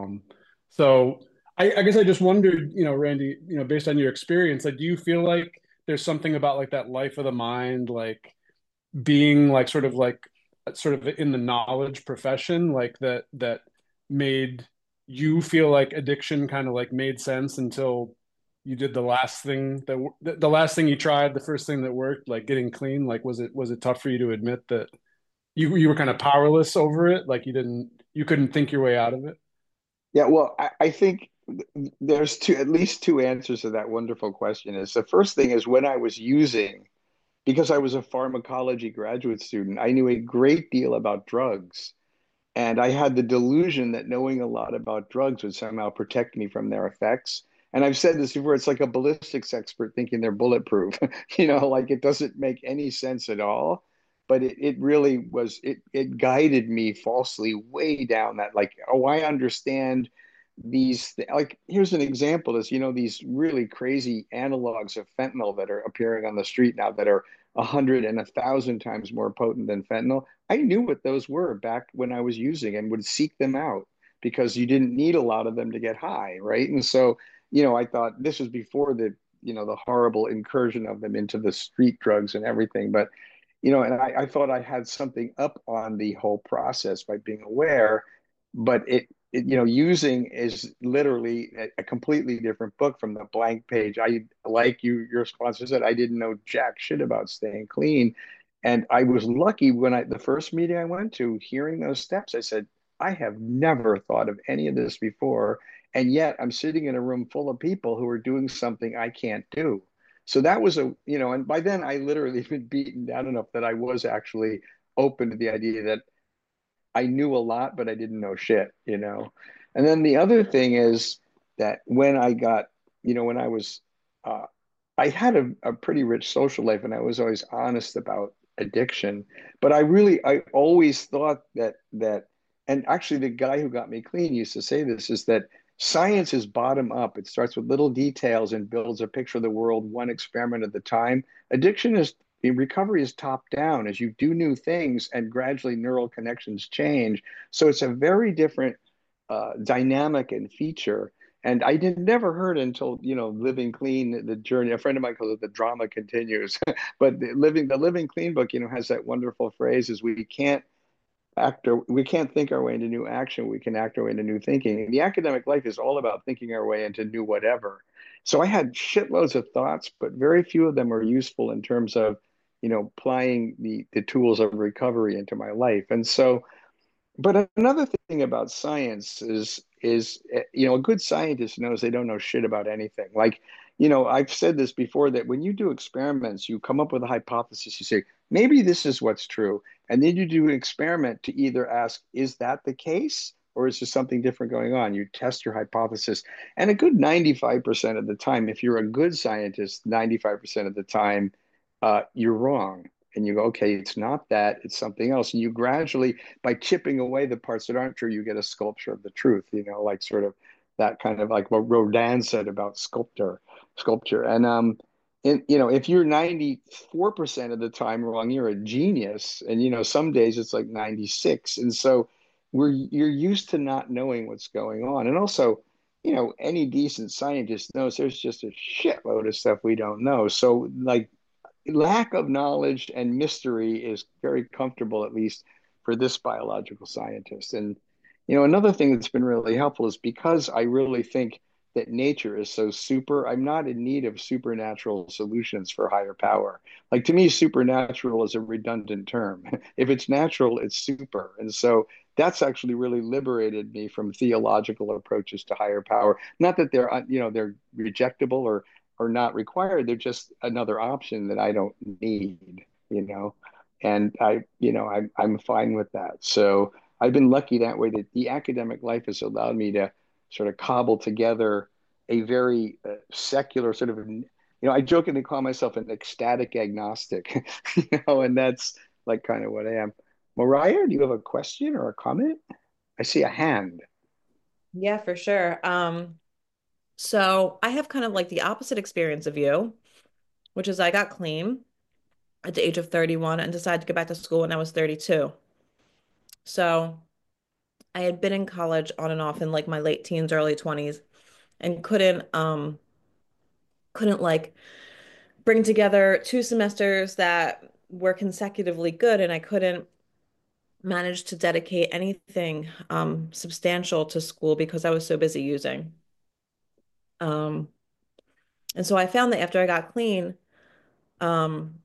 [SPEAKER 2] So I guess I just wondered, Randy, based on your experience, like, do you feel like there's something about like that life of the mind, like being like sort of in the knowledge profession, like that made you feel like addiction kind of like made sense until you did the last thing the last thing you tried, the first thing that worked, like getting clean? Like, was it tough for you to admit that you were kind of powerless over it, like you couldn't think your way out of it?
[SPEAKER 4] Yeah, well, I think there's at least two answers to that wonderful question. Is the first thing is when I was using, because I was a pharmacology graduate student, I knew a great deal about drugs. And I had the delusion that knowing a lot about drugs would somehow protect me from their effects. And I've said this before, it's like a ballistics expert thinking they're bulletproof. Like it doesn't make any sense at all. But it really was, it guided me falsely way down that, like, oh, I understand these, like, here's an example is, these really crazy analogs of fentanyl that are appearing on the street now that are 100 and 1,000 times more potent than fentanyl. I knew what those were back when I was using and would seek them out because you didn't need a lot of them to get high, right? And so, I thought this was before the horrible incursion of them into the street drugs and everything. But, and I thought I had something up on the whole process by being aware, but using is literally a completely different book from the blank page. Like your sponsor said, I didn't know jack shit about staying clean. And I was lucky when the first meeting I went to, hearing those steps, I said, I have never thought of any of this before. And yet I'm sitting in a room full of people who are doing something I can't do. So that was and by then I literally been beaten down enough that I was actually open to the idea that I knew a lot, but I didn't know shit. And then the other thing is that when I got, when I was, uh, I had a pretty rich social life and I was always honest about addiction. But I always thought and actually the guy who got me clean used to say this, is that science is bottom up. It starts with little details and builds a picture of the world one experiment at a time. Addiction is recovery is top down as you do new things and gradually neural connections change. So it's a very different dynamic and feature. And I did never heard until Living Clean, the journey. A friend of mine calls it the drama continues. But the Living Clean book, has that wonderful phrase: is we can't think our way into new action. We can act our way into new thinking. And the academic life is all about thinking our way into new whatever. So I had shitloads of thoughts, but very few of them are useful in terms of, applying the tools of recovery into my life. And so, but another thing about science is a good scientist knows they don't know shit about anything. Like, I've said this before, that when you do experiments, you come up with a hypothesis, you say, maybe this is what's true. And then you do an experiment to either ask, is that the case? Or is there something different going on? You test your hypothesis. And a good 95% of the time, if you're a good scientist, 95% of the time, you're wrong. And you go, okay, it's not that, it's something else. And you gradually, by chipping away the parts that aren't true, you get a sculpture of the truth, like sort of that kind of like what Rodin said about sculpture. And and if you're 94% of the time wrong, you're a genius. And some days it's like 96. And so you're used to not knowing what's going on. And also, any decent scientist knows there's just a shitload of stuff we don't know. So like lack of knowledge and mystery is very comfortable, at least for this biological scientist. And another thing that's been really helpful is because I really think that nature is so super, I'm not in need of supernatural solutions for higher power. Like to me, supernatural is a redundant term. If it's natural, it's super. And so that's actually really liberated me from theological approaches to higher power. Not that they're rejectable or not required. They're just another option that I don't need. And I'm fine with that. So I've been lucky that way that the academic life has allowed me to sort of cobble together a very secular sort of, I jokingly call myself an ecstatic agnostic, and that's like kind of what I am. Mariah, do you have a question or a comment? I see a hand.
[SPEAKER 5] Yeah, for sure. So I have kind of like the opposite experience of you, which is I got clean at the age of 31 and decided to go back to school when I was 32. So I had been in college on and off in like my late teens, early 20s, and couldn't like bring together 2 semesters that were consecutively good, and I couldn't manage to dedicate anything substantial to school because I was so busy using. Um, and so I found that after I got clean, um,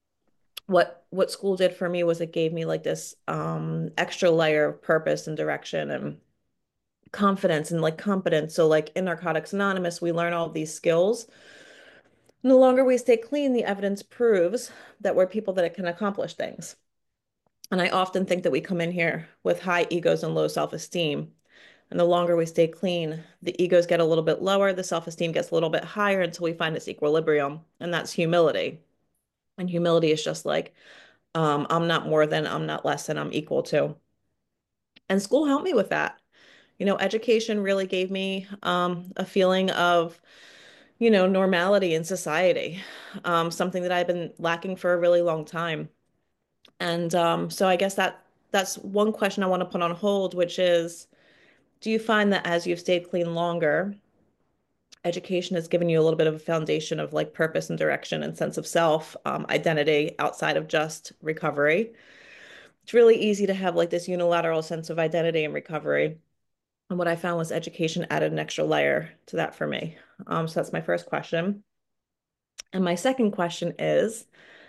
[SPEAKER 5] what school did for me was it gave me like this extra layer of purpose and direction and confidence and like competence. So like in Narcotics Anonymous, we learn all these skills. The longer we stay clean, the evidence proves that we're people that can accomplish things. And I often think that we come in here with high egos and low self-esteem. And the longer we stay clean, the egos get a little bit lower, the self-esteem gets a little bit higher until we find this equilibrium. And that's humility. And humility is just like, I'm not more than, I'm not less than, I'm equal to. And school helped me with that. Education really gave me a feeling of, normality in society, something that I've been lacking for a really long time. And so I guess that's one question I want to put on hold, which is, do you find that as you've stayed clean longer, education has given you a little bit of a foundation of like purpose and direction and sense of self, identity outside of just recovery? It's really easy to have like this unilateral sense of identity and recovery. And what I found was education added an extra layer to that for me. So that's my first question. And my second question is,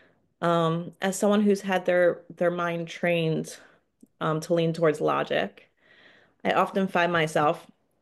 [SPEAKER 5] as someone who's had their mind trained to lean towards logic, I often find myself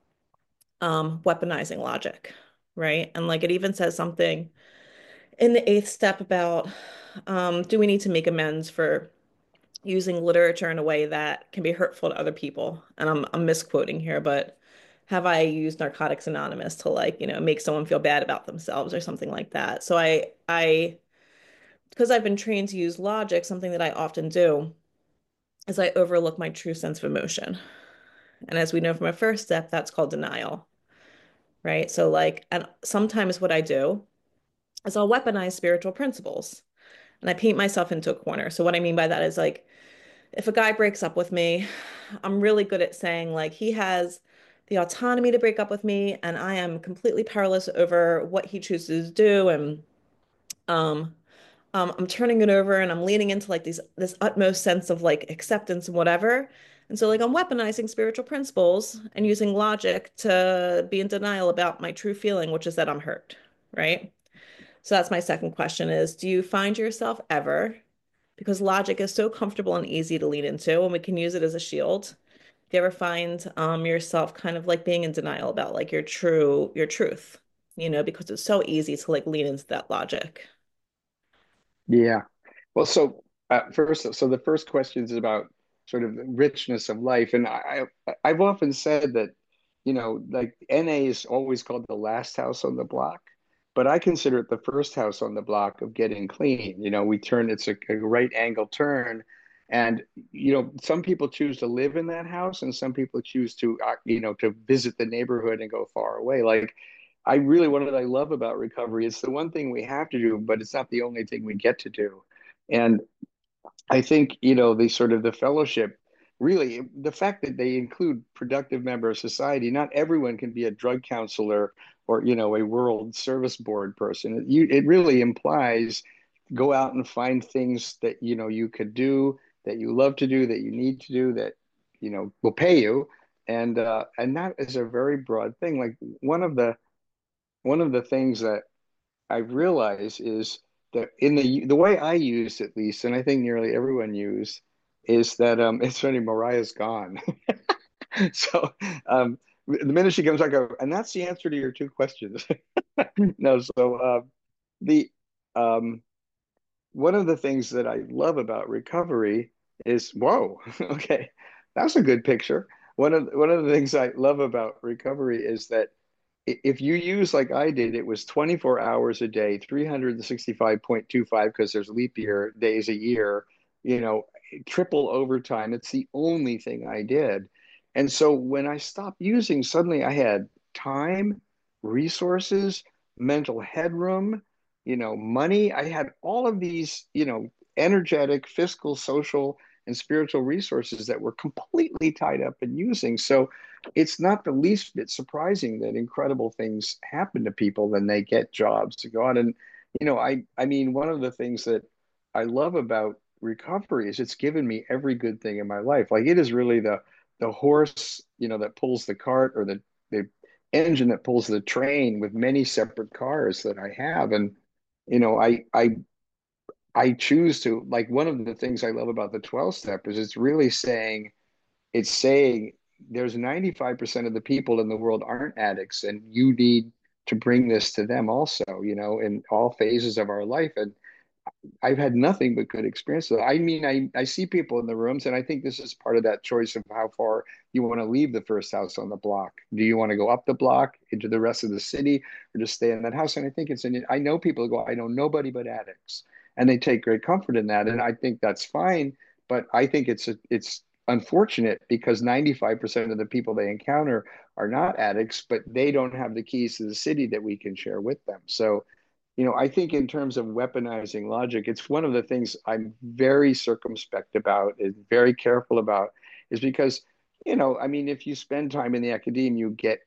[SPEAKER 5] weaponizing logic, right? And like it even says something in the eighth step about do we need to make amends for using literature in a way that can be hurtful to other people? And I'm misquoting here, but have I used Narcotics Anonymous to like, make someone feel bad about themselves or something like that? So because I've been trained to use logic, something that I often do is I overlook my true sense of emotion. And as we know from our first step, that's called denial, right? So like, and sometimes what I do is I'll weaponize spiritual principles and I paint myself into a corner. So what I mean by that is like, if a guy breaks up with me, I'm really good at saying like he has the autonomy to break up with me and I am completely powerless over what he chooses to do. And um, I'm turning it over and I'm leaning into like this utmost sense of like acceptance and whatever. And so like I'm weaponizing spiritual principles and using logic to be in denial about my true feeling, which is that I'm hurt, right? So that's my second question is, do you find yourself ever, because logic is so comfortable and easy to lean into and we can use it as a shield, do you ever find yourself kind of like being in denial about like your truth, because it's so easy to like lean into that logic?
[SPEAKER 4] Yeah. Well, so so the first question is about sort of the richness of life, and I've often said that, like NA is always called the last house on the block, but I consider it the first house on the block of getting clean. It's a right angle turn, and some people choose to live in that house, and some people choose to to visit the neighborhood and go far away. Like what I love about recovery. It's the one thing we have to do, but it's not the only thing we get to do. And I think, the sort of the fellowship, really, the fact that they include productive member of society, not everyone can be a drug counselor or, a World Service Board person. It really implies go out and find things that, you could do, that you love to do, that you need to do, that, will pay you. And that is a very broad thing. Like one of the things that I realize is that in the way I used, at least, and I think nearly everyone used, is that it's funny, Mariah's gone. So the minute she comes, I go, and that's the answer to your two questions. No, so the um, one of the things that I love about recovery is, whoa, okay, that's a good picture. One of the things I love about recovery is that if you use like I did, it was 24 hours a day, 365.25 because there's leap year days a year, you know, triple overtime. It's the only thing I did. And so when I stopped using, suddenly I had time, resources, mental headroom, money. I had all of these, energetic, fiscal, social, and spiritual resources that were completely tied up in using. So it's not the least bit surprising that incredible things happen to people when they get jobs to go on. And, I mean, one of the things that I love about recovery is it's given me every good thing in my life. Like it is really the horse, that pulls the cart, or the engine that pulls the train with many separate cars that I have. And, you know, I choose to, like, one of the things I love about the 12 step is it's saying there's 95% of the people in the world aren't addicts, and you need to bring this to them also, in all phases of our life. And I've had nothing but good experiences. I mean, I see people in the rooms, and I think this is part of that choice of how far you want to leave the first house on the block. Do you want to go up the block into the rest of the city, or just stay in that house? And I think I know people who go, I know nobody but addicts, and they take great comfort in that. And I think that's fine. But I think it's unfortunate because 95% of the people they encounter are not addicts, but they don't have the keys to the city that we can share with them. So, I think in terms of weaponizing logic, it's one of the things I'm very circumspect about, is very careful about, is because, I mean, if you spend time in the academe,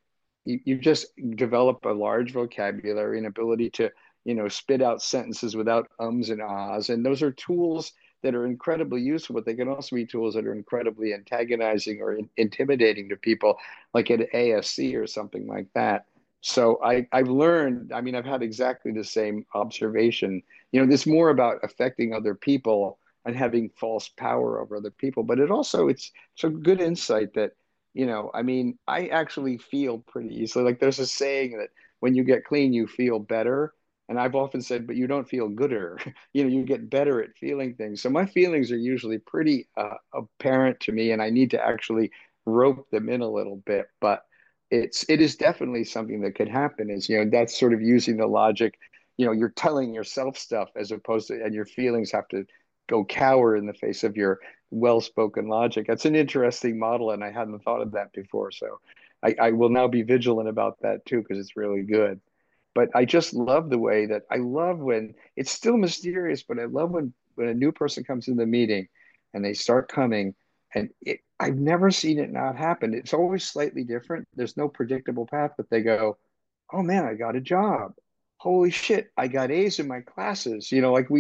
[SPEAKER 4] you just develop a large vocabulary and ability to, spit out sentences without ums and ahs. And those are tools that are incredibly useful, but they can also be tools that are incredibly antagonizing or intimidating to people, like at ASC or something like that. So I've learned, I mean, I've had exactly the same observation. This more about affecting other people and having false power over other people. But it's a good insight that, I mean, I actually feel pretty easily. Like there's a saying that when you get clean, you feel better. And I've often said, but you don't feel gooder. You get better at feeling things. So my feelings are usually pretty apparent to me, and I need to actually rope them in a little bit. But it is definitely something that could happen, is that's sort of using the logic, you're telling yourself stuff as opposed to, and your feelings have to go cower in the face of your well-spoken logic. That's an interesting model, and I hadn't thought of that before. So I will now be vigilant about that too, because it's really good. But I just love the way that, I love when it's still mysterious, but I love when a new person comes in the meeting and they start coming, and I've never seen it not happen. It's always slightly different. There's no predictable path, but they go, "Oh man, I got a job. Holy shit, I got A's in my classes." Like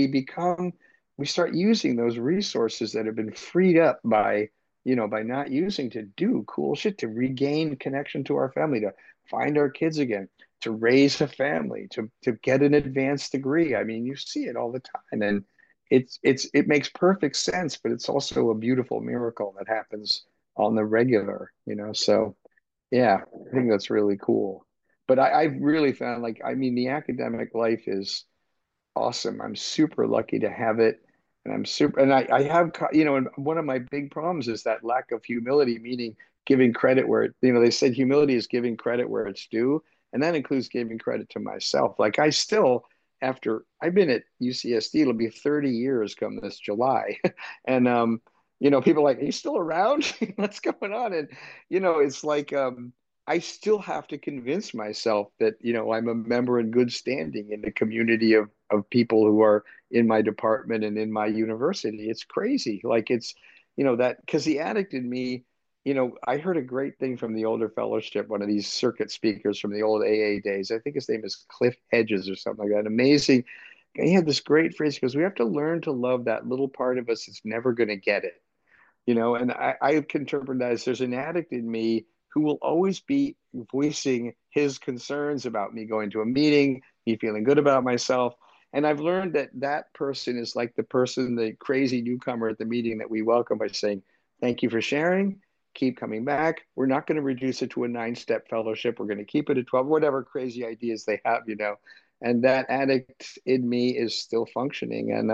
[SPEAKER 4] we start using those resources that have been freed up by not using, to do cool shit, to regain connection to our family, to find our kids again, to raise a family, to get an advanced degree. I mean, you see it all the time, and it makes perfect sense, but it's also a beautiful miracle that happens on the regular. So yeah, I think that's really cool. But I've really found, like, I mean, the academic life is awesome. I'm super lucky to have it. And I have, and one of my big problems is that lack of humility, meaning giving credit where, they said humility is giving credit where it's due. And that includes giving credit to myself. Like I still, after I've been at UCSD, it'll be 30 years come this July. And, people are like, are you still around? What's going on? And, it's like, I still have to convince myself that, I'm a member in good standing in the community of people who are in my department and in my university. It's crazy. Like that because the addict in me, I heard a great thing from the older fellowship, one of these circuit speakers from the old AA days. I think his name is Cliff Hedges or something like that. Amazing. He had this great phrase because we have to learn to love that little part of us that's never going to get it. And I can interpret that as there's an addict in me who will always be voicing his concerns about me going to a meeting, me feeling good about myself. And I've learned that that person is like the person, the crazy newcomer at the meeting that we welcome by saying, thank you for sharing. Keep coming back. We're not going to reduce it to a 9-step fellowship. We're going to keep it at 12, whatever crazy ideas they have. And that addict in me is still functioning. And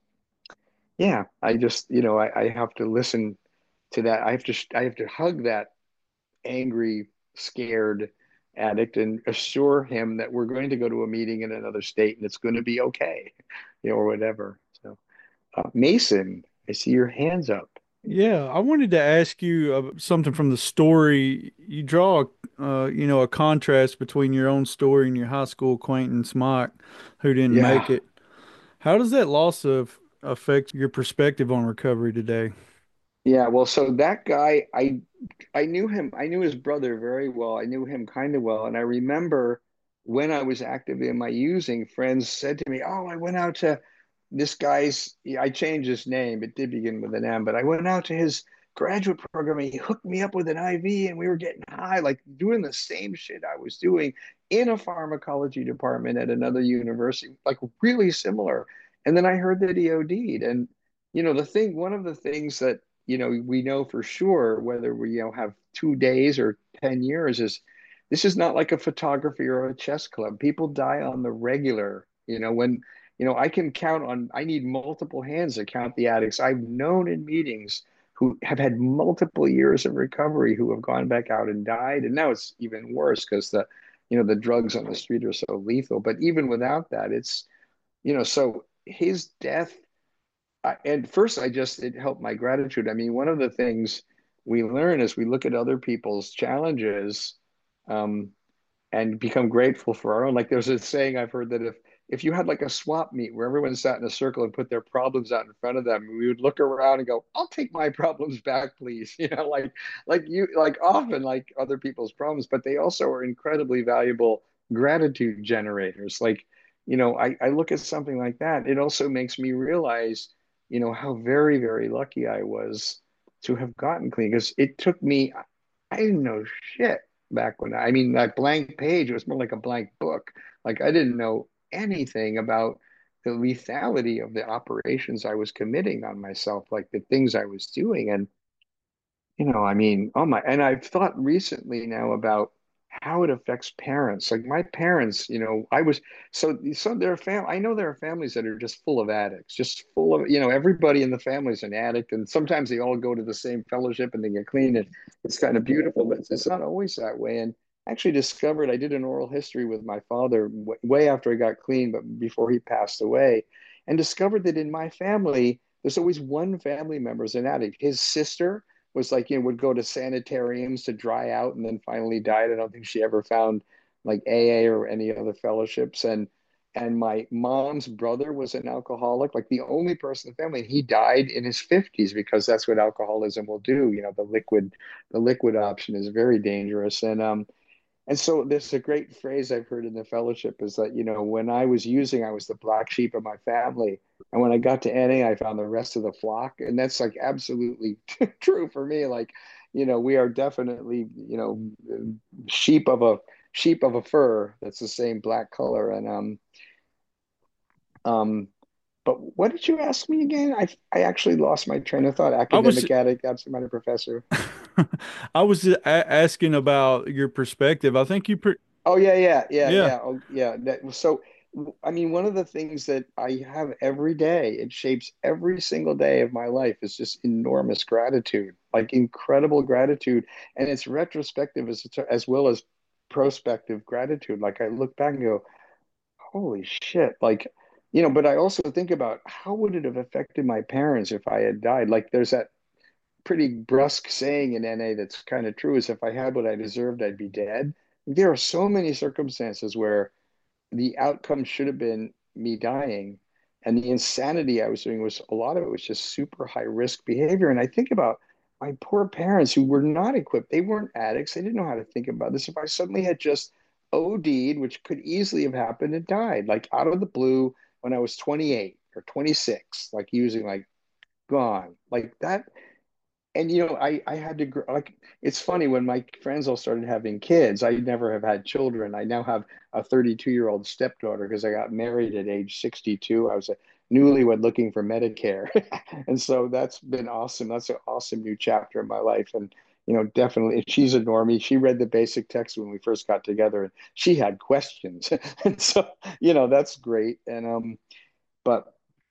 [SPEAKER 4] yeah, I just, I have to listen to that. I have to hug that angry, scared addict and assure him that we're going to go to a meeting in another state and it's going to be okay, or whatever. So, Mason, I see your hands up.
[SPEAKER 1] Yeah, I wanted to ask you something from the story. You draw, a contrast between your own story and your high school acquaintance, Mike, who didn't make
[SPEAKER 4] Yeah.
[SPEAKER 1] it. How does that loss of affect your perspective on recovery today?
[SPEAKER 4] Yeah, well, so that guy, I knew him. I knew his brother very well. I knew him kind of well, and I remember when I was active in my using, friends said to me, "Oh, I went out to this guy's." I changed his name. It did begin with an M, but I went out to his graduate program. And he hooked me up with an IV, and we were getting high, like doing the same shit I was doing in a pharmacology department at another university, like really similar. And then I heard that he OD'd, and one of the things that we know for sure, whether we have 2 days or 10 years, is this is not like a photography or a chess club. People die on the regular. When I need multiple hands to count the addicts I've known in meetings who have had multiple years of recovery who have gone back out and died. And now it's even worse because the drugs on the street are so lethal. But even without that, so his death, and first, it helped my gratitude. I mean, one of the things we learn is we look at other people's challenges, um, and become grateful for our own. Like there's a saying I've heard that if you had like a swap meet where everyone sat in a circle and put their problems out in front of them, we would look around and go, "I'll take my problems back, please." Like often like other people's problems, but they also are incredibly valuable gratitude generators. Like, I look at something like that. It also makes me realize, how very, very lucky I was to have gotten clean because it took me, I didn't know shit back when I mean that blank page, it was more like a blank book. Like I didn't know anything about the lethality of the operations I was committing on myself, like the things I was doing. And I mean, oh my, and I've thought recently now about how it affects parents. Like my parents, I was so there are I know there are families that are just full of addicts, just full of, everybody in the family is an addict, and sometimes they all go to the same fellowship and they get clean, and it's kind of beautiful, but it's not always that way. And actually discovered I did an oral history with my father way after I got clean, but before he passed away, and discovered that in my family, there's always one family member is an addict. His sister was like, would go to sanitariums to dry out and then finally died. I don't think she ever found like AA or any other fellowships. And my mom's brother was an alcoholic, like the only person in the family. And he died in his 50s because that's what alcoholism will do. The liquid option is very dangerous. And so there's a great phrase I've heard in the fellowship is that, when I was using, I was the black sheep of my family. And when I got to NA, I found the rest of the flock. And that's like absolutely true for me. Like, we are definitely, sheep of a fur that's the same black color. And um, but what did you ask me again? I actually lost my train of thought.
[SPEAKER 1] I was
[SPEAKER 4] Academic addict, absent-minded professor.
[SPEAKER 1] I was asking about your perspective. I think
[SPEAKER 4] Oh yeah, yeah, yeah,
[SPEAKER 1] yeah.
[SPEAKER 4] yeah. Oh yeah. So, I mean, one of the things that I have every day, it shapes every single day of my life, is just enormous gratitude, like incredible gratitude, and it's retrospective as well as prospective gratitude. Like I look back and go, holy shit, like. But I also think about how would it have affected my parents if I had died? Like there's that pretty brusque saying in NA that's kind of true is if I had what I deserved, I'd be dead. There are so many circumstances where the outcome should have been me dying. And the insanity I was doing was a lot of it was just super high risk behavior. And I think about my poor parents who were not equipped. They weren't addicts. They didn't know how to think about this. If I suddenly had just OD'd, which could easily have happened and died, like out of the blue when I was 28 or 26, like using like gone like that. And I had to like, it's funny when my friends all started having kids. I never have had children. I now have a 32-year-old stepdaughter because I got married at age 62. I was a newlywed looking for Medicare. And so that's been awesome. That's an awesome new chapter in my life. And definitely she's a normie. She read the basic text when we first got together and she had questions. And so, that's great. And but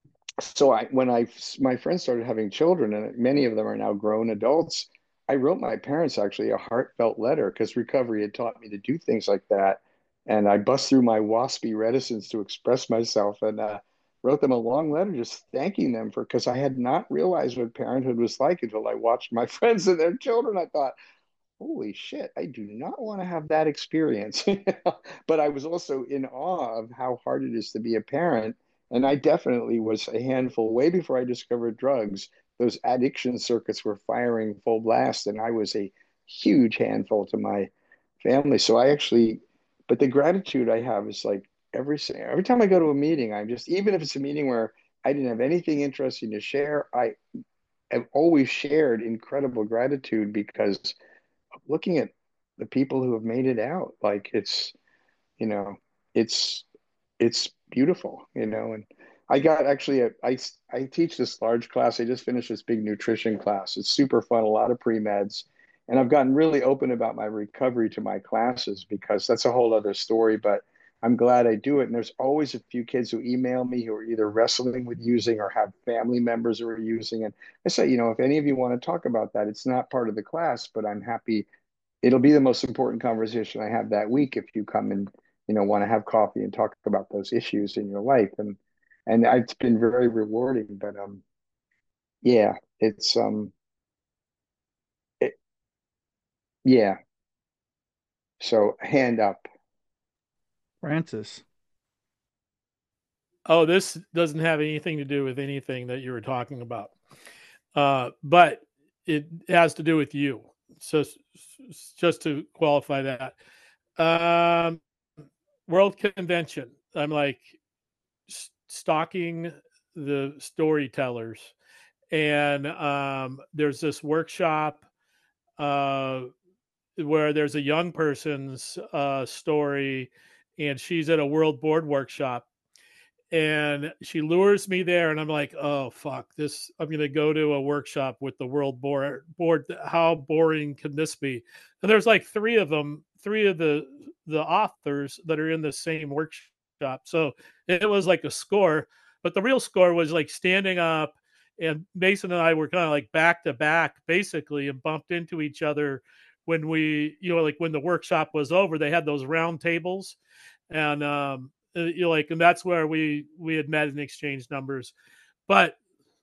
[SPEAKER 4] so when my friends started having children, and many of them are now grown adults, I wrote my parents actually a heartfelt letter because recovery had taught me to do things like that. And I bust through my waspy reticence to express myself and wrote them a long letter just thanking them for, because I had not realized what parenthood was like until I watched my friends and their children. I thought, holy shit, I do not want to have that experience. But I was also in awe of how hard it is to be a parent. And I definitely was a handful way before I discovered drugs. Those addiction circuits were firing full blast, and I was a huge handful to my family. So but the gratitude I have is like every time I go to a meeting, I'm just, even if it's a meeting where I didn't have anything interesting to share, I have always shared incredible gratitude because looking at the people who have made it out, like you know it's it's beautiful, and I got actually I teach this large class. I just finished this big nutrition class. It's super fun, a lot of pre-meds, and I've gotten really open about my recovery to my classes because that's a whole other story, but I'm glad I do it. And there's always a few kids who email me who are either wrestling with using or have family members who are using, and I say, if any of you want to talk about that, it's not part of the class, but I'm happy. It'll be the most important conversation I have that week if you come and want to have coffee and talk about those issues in your life. And it's been very rewarding. But yeah, it's it, yeah. So hand up.
[SPEAKER 1] Francis.
[SPEAKER 3] Oh, this doesn't have anything to do with anything that you were talking about, but it has to do with you. So just to qualify that, World Convention, I'm like stalking the storytellers, and there's this workshop where there's a young person's story, and she's at a World Board workshop, and she lures me there, and I'm like, oh fuck this, I'm going to go to a workshop with the World Board. How boring can this be? And there's like three of the authors that are in the same workshop, so it was like a score, but the real score was like standing up, and Mason and I were kind of like back to back basically, and bumped into each other when we, like when the workshop was over. They had those round tables, and and that's where we had met and exchanged numbers. But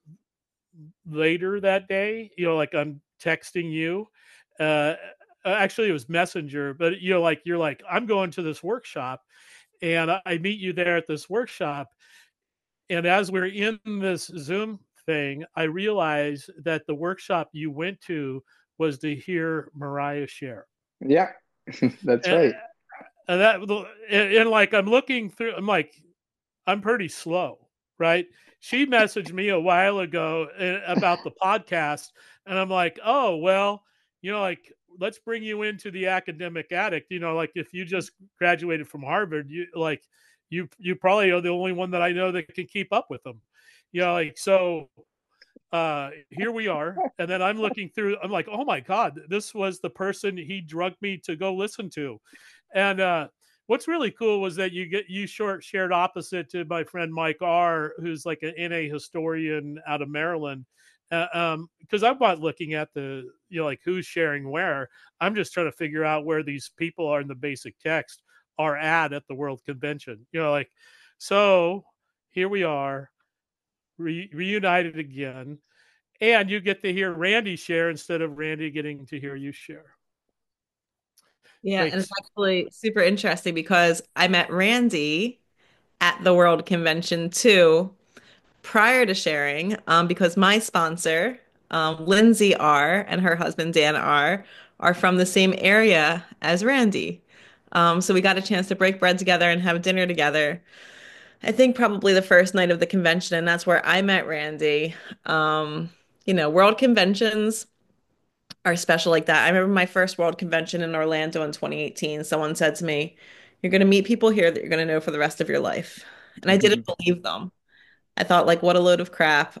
[SPEAKER 3] later that day, like I'm texting you, actually it was Messenger, but you're like, I'm going to this workshop, and I meet you there at this workshop. And as we're in this Zoom thing, I realize that the workshop you went to was to hear Mariah share.
[SPEAKER 4] Yeah, that's
[SPEAKER 3] and,
[SPEAKER 4] right.
[SPEAKER 3] And like I'm looking through, I'm like, I'm pretty slow, right? She messaged me a while ago about the podcast, and I'm like, oh well, like let's bring you into the academic addict. Like if you just graduated from Harvard, you probably are the only one that I know that can keep up with them. So here we are, and then I'm looking through, I'm like, oh my god, this was the person he drugged me to go listen to. And what's really cool was that you shared opposite to my friend Mike R, who's like an NA historian out of Maryland. Because I'm not looking at the like who's sharing where. I'm just trying to figure out where these people are in the basic text are at the World Convention. So here we are, reunited again, And you get to hear Randy share instead of Randy getting to hear you share.
[SPEAKER 5] Yeah, and it's
[SPEAKER 3] Thanks.
[SPEAKER 5] actually super interesting because I met Randy at the World Convention too, prior to sharing, because my sponsor, Lindsay R. and her husband Dan R. are from the same area as Randy. So we got a chance to break bread together and have dinner together. I think probably the first night of the convention, and that's where I met Randy. World conventions are special like that. I remember my first world convention in Orlando in 2018. Someone said to me, "You're going to meet people here that you're going to know for the rest of your life." And I didn't believe them. I thought, like, what a load of crap.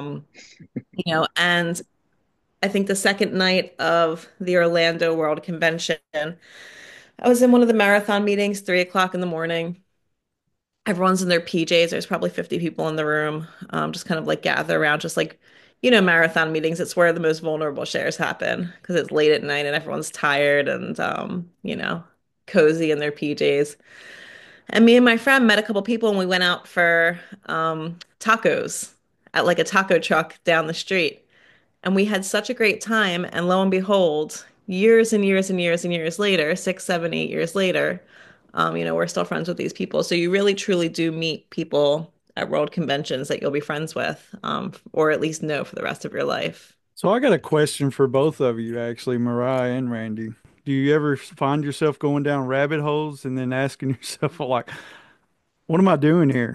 [SPEAKER 5] And I think the second night of the Orlando World Convention, I was in one of the marathon meetings, 3 o'clock in the morning. Everyone's in their PJs. There's probably 50 people in the room, just kind of like gather around, just like, marathon meetings. It's where the most vulnerable shares happen because it's late at night and everyone's tired and, cozy in their PJs. And me and my friend met a couple people and we went out for tacos at like a taco truck down the street. And we had such a great time. And lo and behold, years and years and years and years later, 6, 7, 8 years later, we're still friends with these people. So you really truly do meet people at world conventions that you'll be friends with, or at least know for the rest of your life.
[SPEAKER 1] So I got a question for both of you, actually, Mariah and Randy. Do you ever find yourself going down rabbit holes and then asking yourself, like, what am I doing here?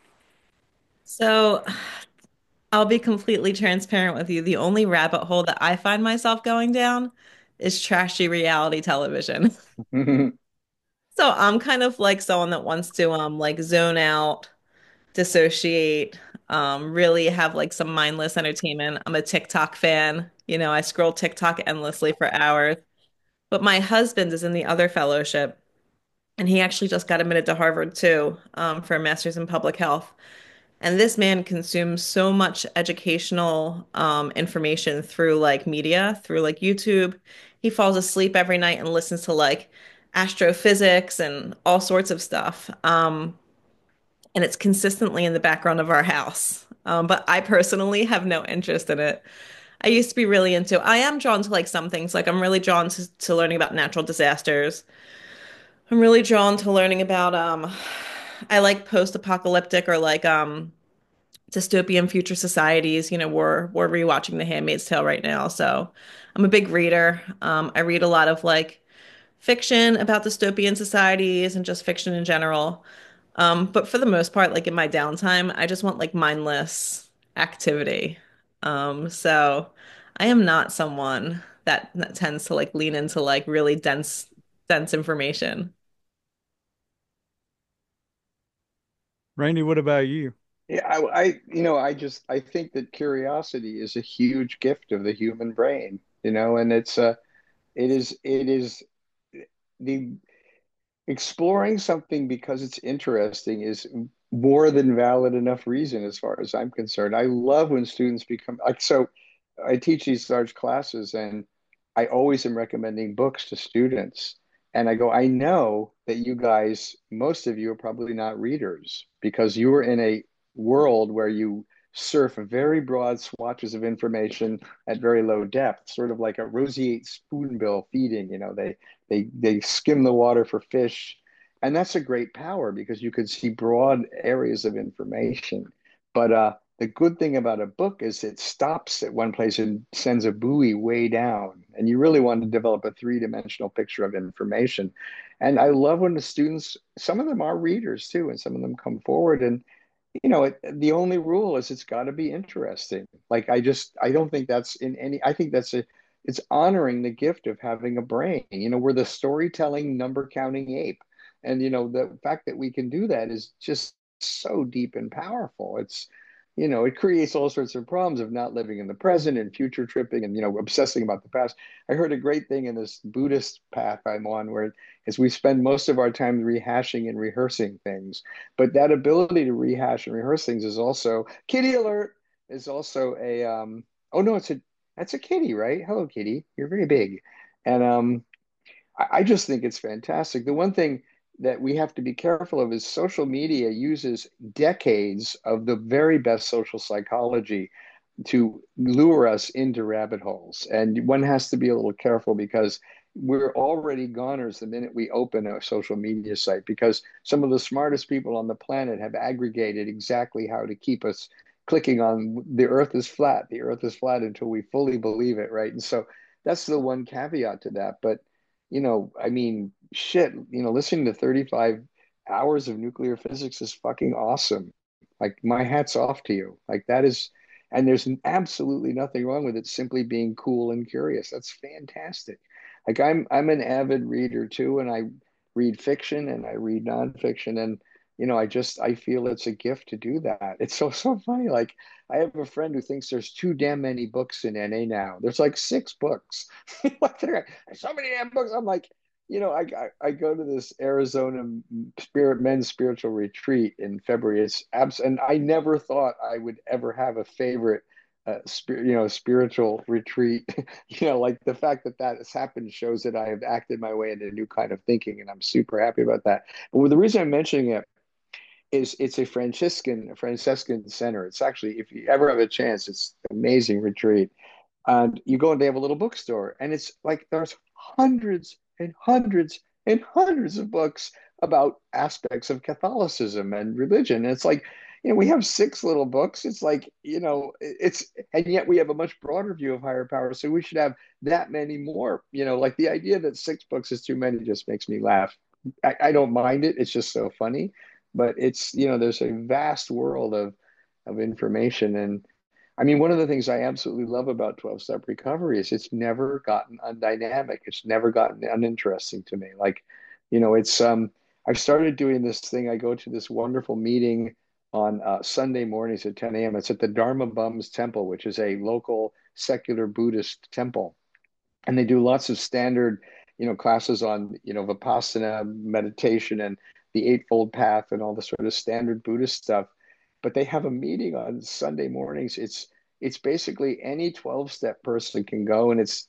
[SPEAKER 5] So I'll be completely transparent with you. The only rabbit hole that I find myself going down is trashy reality television. So I'm kind of like someone that wants to like zone out, dissociate, really have like some mindless entertainment. I'm a TikTok fan. I scroll TikTok endlessly for hours. But my husband is in the other fellowship, and he actually just got admitted to Harvard too, for a master's in public health. And this man consumes so much educational information through like media, through like YouTube. He falls asleep every night and listens to like astrophysics and all sorts of stuff. And it's consistently in the background of our house. But I personally have no interest in it. I used to be really into, I am drawn to like some things, like I'm really drawn to learning about natural disasters. I'm really drawn to learning about, I like post-apocalyptic or like dystopian future societies. We're rewatching The Handmaid's Tale right now, so I'm a big reader. I read a lot of like fiction about dystopian societies and just fiction in general. But for the most part, like in my downtime, I just want like mindless activity. So I am not someone that tends to like lean into like really dense information.
[SPEAKER 1] Randy, what about you?
[SPEAKER 4] Yeah, I think that curiosity is a huge gift of the human brain, and it is the exploring something because it's interesting is more than valid enough reason as far as I'm concerned. I love when students become like, so I teach these large classes and I always am recommending books to students. And I go, I know that you guys, most of you are probably not readers because you are in a world where you surf very broad swatches of information at very low depth, sort of like a roseate spoonbill feeding. They skim the water for fish, and that's a great power because you could see broad areas of information. But the good thing about a book is it stops at one place and sends a buoy way down, and you really want to develop a three-dimensional picture of information. And I love when the students, some of them are readers too, and some of them come forward and the only rule is it's got to be interesting. Like I don't think that's in any, I think it's honoring the gift of having a brain. We're the storytelling, number counting ape. And, the fact that we can do that is just so deep and powerful. It creates all sorts of problems of not living in the present and future tripping and, obsessing about the past. I heard a great thing in this Buddhist path I'm on where is we spend most of our time rehashing and rehearsing things. But that ability to rehash and rehearse things is also, kitty alert, is also oh no, that's a kitty, right? Hello, kitty. You're very big. And I just think it's fantastic. The one thing that we have to be careful of is social media uses decades of the very best social psychology to lure us into rabbit holes. And one has to be a little careful because we're already goners the minute we open a social media site, because some of the smartest people on the planet have aggregated exactly how to keep us clicking on the earth is flat, the earth is flat, until we fully believe it, right? And so that's the one caveat to that. But, I mean, shit, listening to 35 hours of nuclear physics is fucking awesome. Like, my hat's off to you. Like, that is, and there's absolutely nothing wrong with it simply being cool and curious. That's fantastic. Like, I'm an avid reader too, and I read fiction and I read nonfiction, and I feel it's a gift to do that. It's so funny. Like, I have a friend who thinks there's too damn many books in NA now. There's like 6 books. Like, there's so many damn books. I'm like, I go to this Arizona men's spiritual retreat in February. And I never thought I would ever have a favorite spiritual retreat. Like, the fact that that has happened shows that I have acted my way into a new kind of thinking, and I'm super happy about that. But the reason I'm mentioning it is it's a Franciscan center. It's actually, if you ever have a chance, it's an amazing retreat. And you go and they have a little bookstore, and it's like there's hundreds and hundreds and hundreds of books about aspects of Catholicism and religion. And it's like, we have 6 little books. It's like, and yet we have a much broader view of higher power. So we should have that many more. Like, the idea that 6 books is too many just makes me laugh. I don't mind it. It's just so funny. But it's, there's a vast world of information. And I mean, one of the things I absolutely love about 12-step recovery is it's never gotten undynamic. It's never gotten uninteresting to me. Like, I've started doing this thing. I go to this wonderful meeting on Sunday mornings at 10 a.m. It's at the Dharma Bums Temple, which is a local secular Buddhist temple. And they do lots of standard, classes on, Vipassana meditation and the Eightfold Path and all the sort of standard Buddhist stuff. But they have a meeting on Sunday mornings. It's basically any 12-step person can go, and it's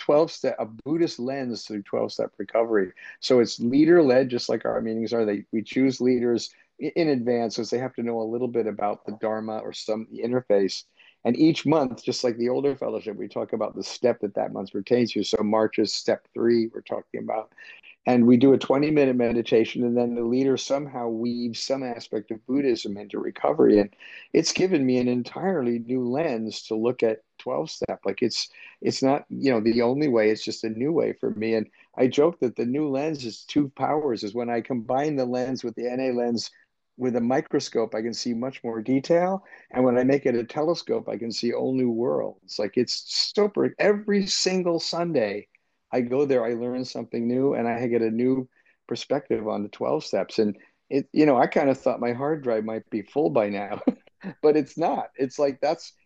[SPEAKER 4] a Buddhist lens through 12-step recovery. So it's leader led, just like our meetings are. We choose leaders in advance, because they have to know a little bit about the Dharma or some interface. And each month, just like the older fellowship, we talk about the step that month pertains to. So March is step 3 we're talking about. And we do a 20-minute meditation, and then the leader somehow weaves some aspect of Buddhism into recovery. And it's given me an entirely new lens to look at 12-step. Like, it's not, the only way, it's just a new way for me. And I joke that the new lens is 2 powers, is when I combine the lens with the NA lens with a microscope, I can see much more detail. And when I make it a telescope, I can see all new worlds. Like, it's super. Every single Sunday, I go there, I learn something new, and I get a new perspective on the 12 steps. And I kind of thought my hard drive might be full by now, but it's not. It's like,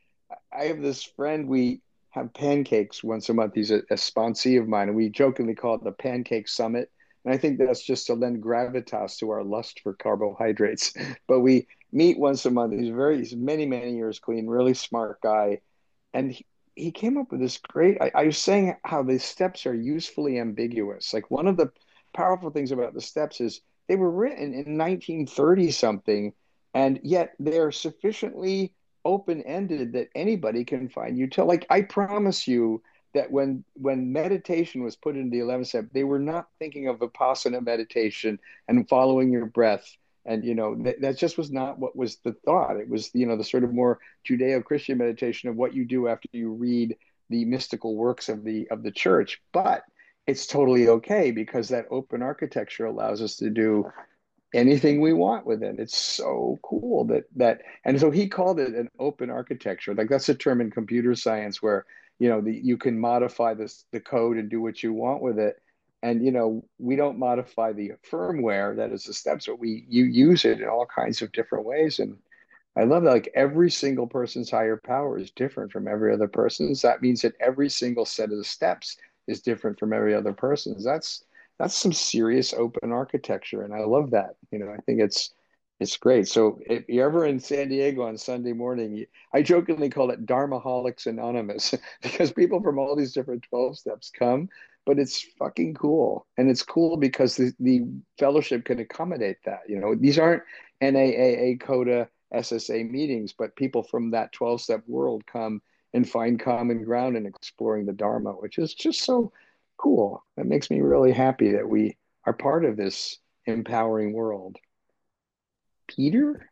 [SPEAKER 4] I have this friend, we have pancakes once a month. He's a sponsee of mine, and we jokingly call it the Pancake Summit. And I think that's just to lend gravitas to our lust for carbohydrates. But we meet once a month. He's many, many years clean, really smart guy. And he came up with this great, I was saying how the steps are usefully ambiguous. Like, one of the powerful things about the steps is they were written in 1930 something, and yet they're sufficiently open-ended that anybody can find utility. Like, I promise you that when meditation was put into the 11th step, they were not thinking of Vipassana meditation and following your breath. And, that just was not what was the thought. It was, the sort of more Judeo-Christian meditation of what you do after you read the mystical works of the church. But it's totally okay, because that open architecture allows us to do anything we want with it. It's so cool and so he called it an open architecture. Like, that's a term in computer science where, you can modify the code and do what you want with it. And, we don't modify the firmware that is the steps, but you use it in all kinds of different ways. And I love that. Like, every single person's higher power is different from every other person's. That means that every single set of the steps is different from every other person's. That's some serious open architecture. And I love that. I think it's great. So if you're ever in San Diego on Sunday morning, I jokingly call it Dharmaholics Anonymous, because people from all these different 12 steps come, but it's fucking cool. And it's cool because the fellowship can accommodate that. These aren't NAAA, CODA, SSA meetings, but people from that 12-step world come and find common ground in exploring the Dharma, which is just so cool. It makes me really happy that we are part of this empowering world. Peter?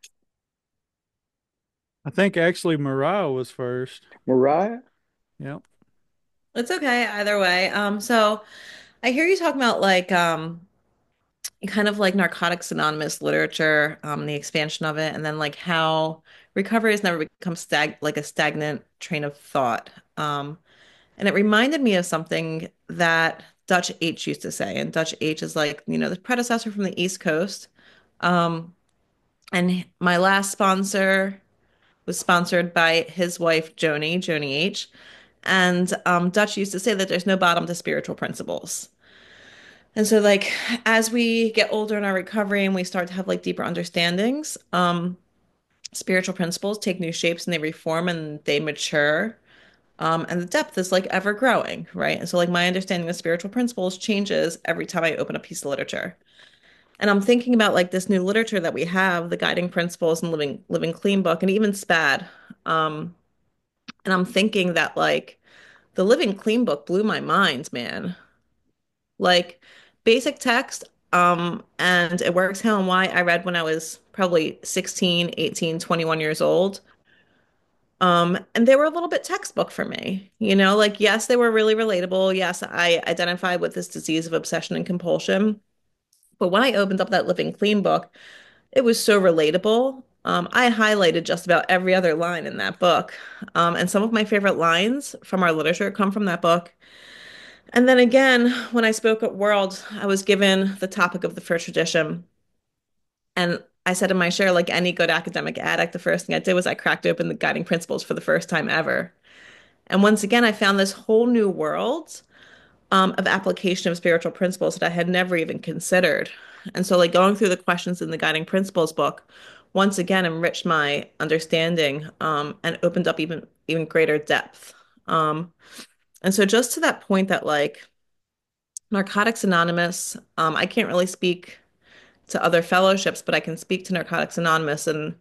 [SPEAKER 1] I think actually Mariah was first.
[SPEAKER 4] Mariah?
[SPEAKER 1] Yep.
[SPEAKER 5] It's okay either way. So I hear you talking about like kind of like Narcotics Anonymous literature, the expansion of it, and then like how recovery has never become like a stagnant train of thought. And it reminded me of something that Dutch H used to say, and Dutch H is like, the predecessor from the East Coast. Um, and my last sponsor was sponsored by his wife, Joni H. And Dutch used to say that there's no bottom to spiritual principles. And so, like, as we get older in our recovery and we start to have like deeper understandings, spiritual principles take new shapes and they reform and they mature. And the depth is like ever growing, right? And so, like, my understanding of spiritual principles changes every time I open a piece of literature. And I'm thinking about like this new literature that we have, the Guiding Principles and Living Clean book, and even SPAD. Um, and I'm thinking that like the Living Clean book blew my mind, man. Like basic text, and it works how and why I read when I was probably 16, 18, 21 years old. And they were a little bit textbook for me, like yes, they were really relatable. Yes, I identified with this disease of obsession and compulsion. But when I opened up that Living Clean book, it was so relatable. I highlighted just about every other line in that book. And some of my favorite lines from our literature come from that book. And then again, when I spoke at World, I was given the topic of the first tradition. And I said in my share, like any good academic addict, the first thing I did was I cracked open the guiding principles for the first time ever. And once again, I found this whole new world of application of spiritual principles that I had never even considered. And so, like going through the questions in the Guiding Principles book, once again enriched my understanding and opened up even greater depth. Um, and so, just to that point that like Narcotics Anonymous, I can't really speak to other fellowships, but I can speak to Narcotics Anonymous, and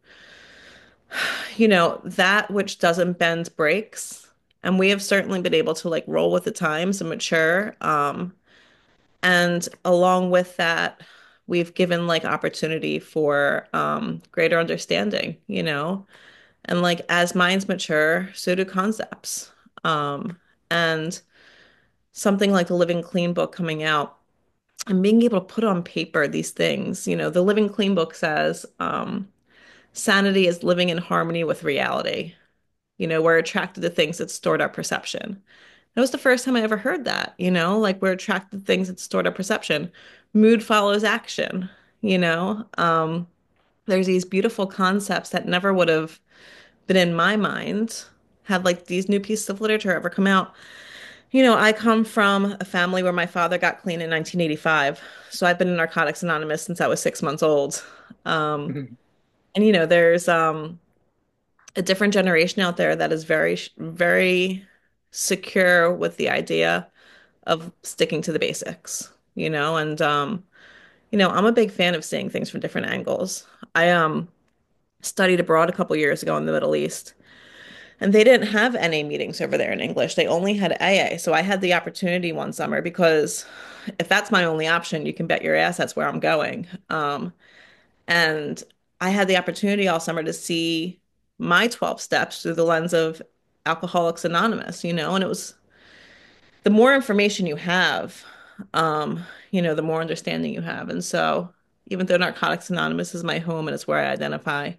[SPEAKER 5] that which doesn't bend breaks. And we have certainly been able to like roll with the times and mature. And along with that, we've given like opportunity for greater understanding, and like as minds mature, so do concepts. And something like the Living Clean book coming out and being able to put on paper these things, the Living Clean book says sanity is living in harmony with reality. We're attracted to things that stored our perception. That was the first time I ever heard that, like we're attracted to things that stored our perception. Mood follows action, you know? There's these beautiful concepts that never would have been in my mind had like these new pieces of literature ever come out. I come from a family where my father got clean in 1985. So I've been in Narcotics Anonymous since I was 6 months old. Um, and there's a different generation out there that is very, very secure with the idea of sticking to the basics, and I'm a big fan of seeing things from different angles. I studied abroad a couple years ago in the Middle East, and they didn't have any meetings over there in English. They only had AA. So I had the opportunity one summer because if that's my only option, you can bet your ass that's where I'm going. And I had the opportunity all summer to see my 12 steps through the lens of Alcoholics Anonymous, and it was the more information you have, the more understanding you have. And so, even though Narcotics Anonymous is my home and it's where I identify,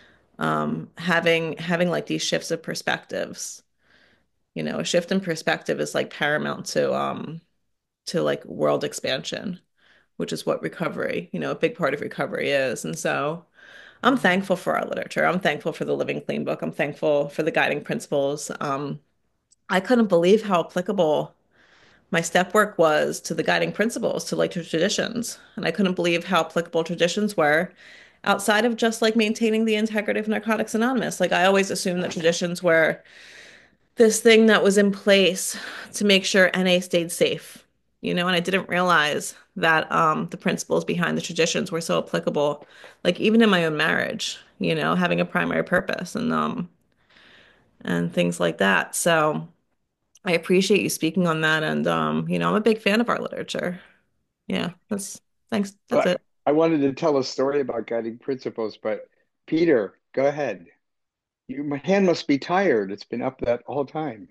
[SPEAKER 5] having like these shifts of perspectives, a shift in perspective is like paramount to like world expansion, which is what recovery, a big part of recovery is. And so, I'm thankful for our literature. I'm thankful for the Living Clean book. I'm thankful for the guiding principles. I couldn't believe how applicable my step work was to the guiding principles, to like to traditions. And I couldn't believe how applicable traditions were outside of just like maintaining the integrity of Narcotics Anonymous. Like I always assumed that traditions were this thing that was in place to make sure NA stayed safe, and I didn't realize that the principles behind the traditions were so applicable, like even in my own marriage, having a primary purpose and things like that. So I appreciate you speaking on that, and I'm a big fan of our literature. Yeah, thanks. That's
[SPEAKER 4] But
[SPEAKER 5] it.
[SPEAKER 4] I wanted to tell a story about guiding principles, but Peter, go ahead. My hand must be tired. It's been up that whole time.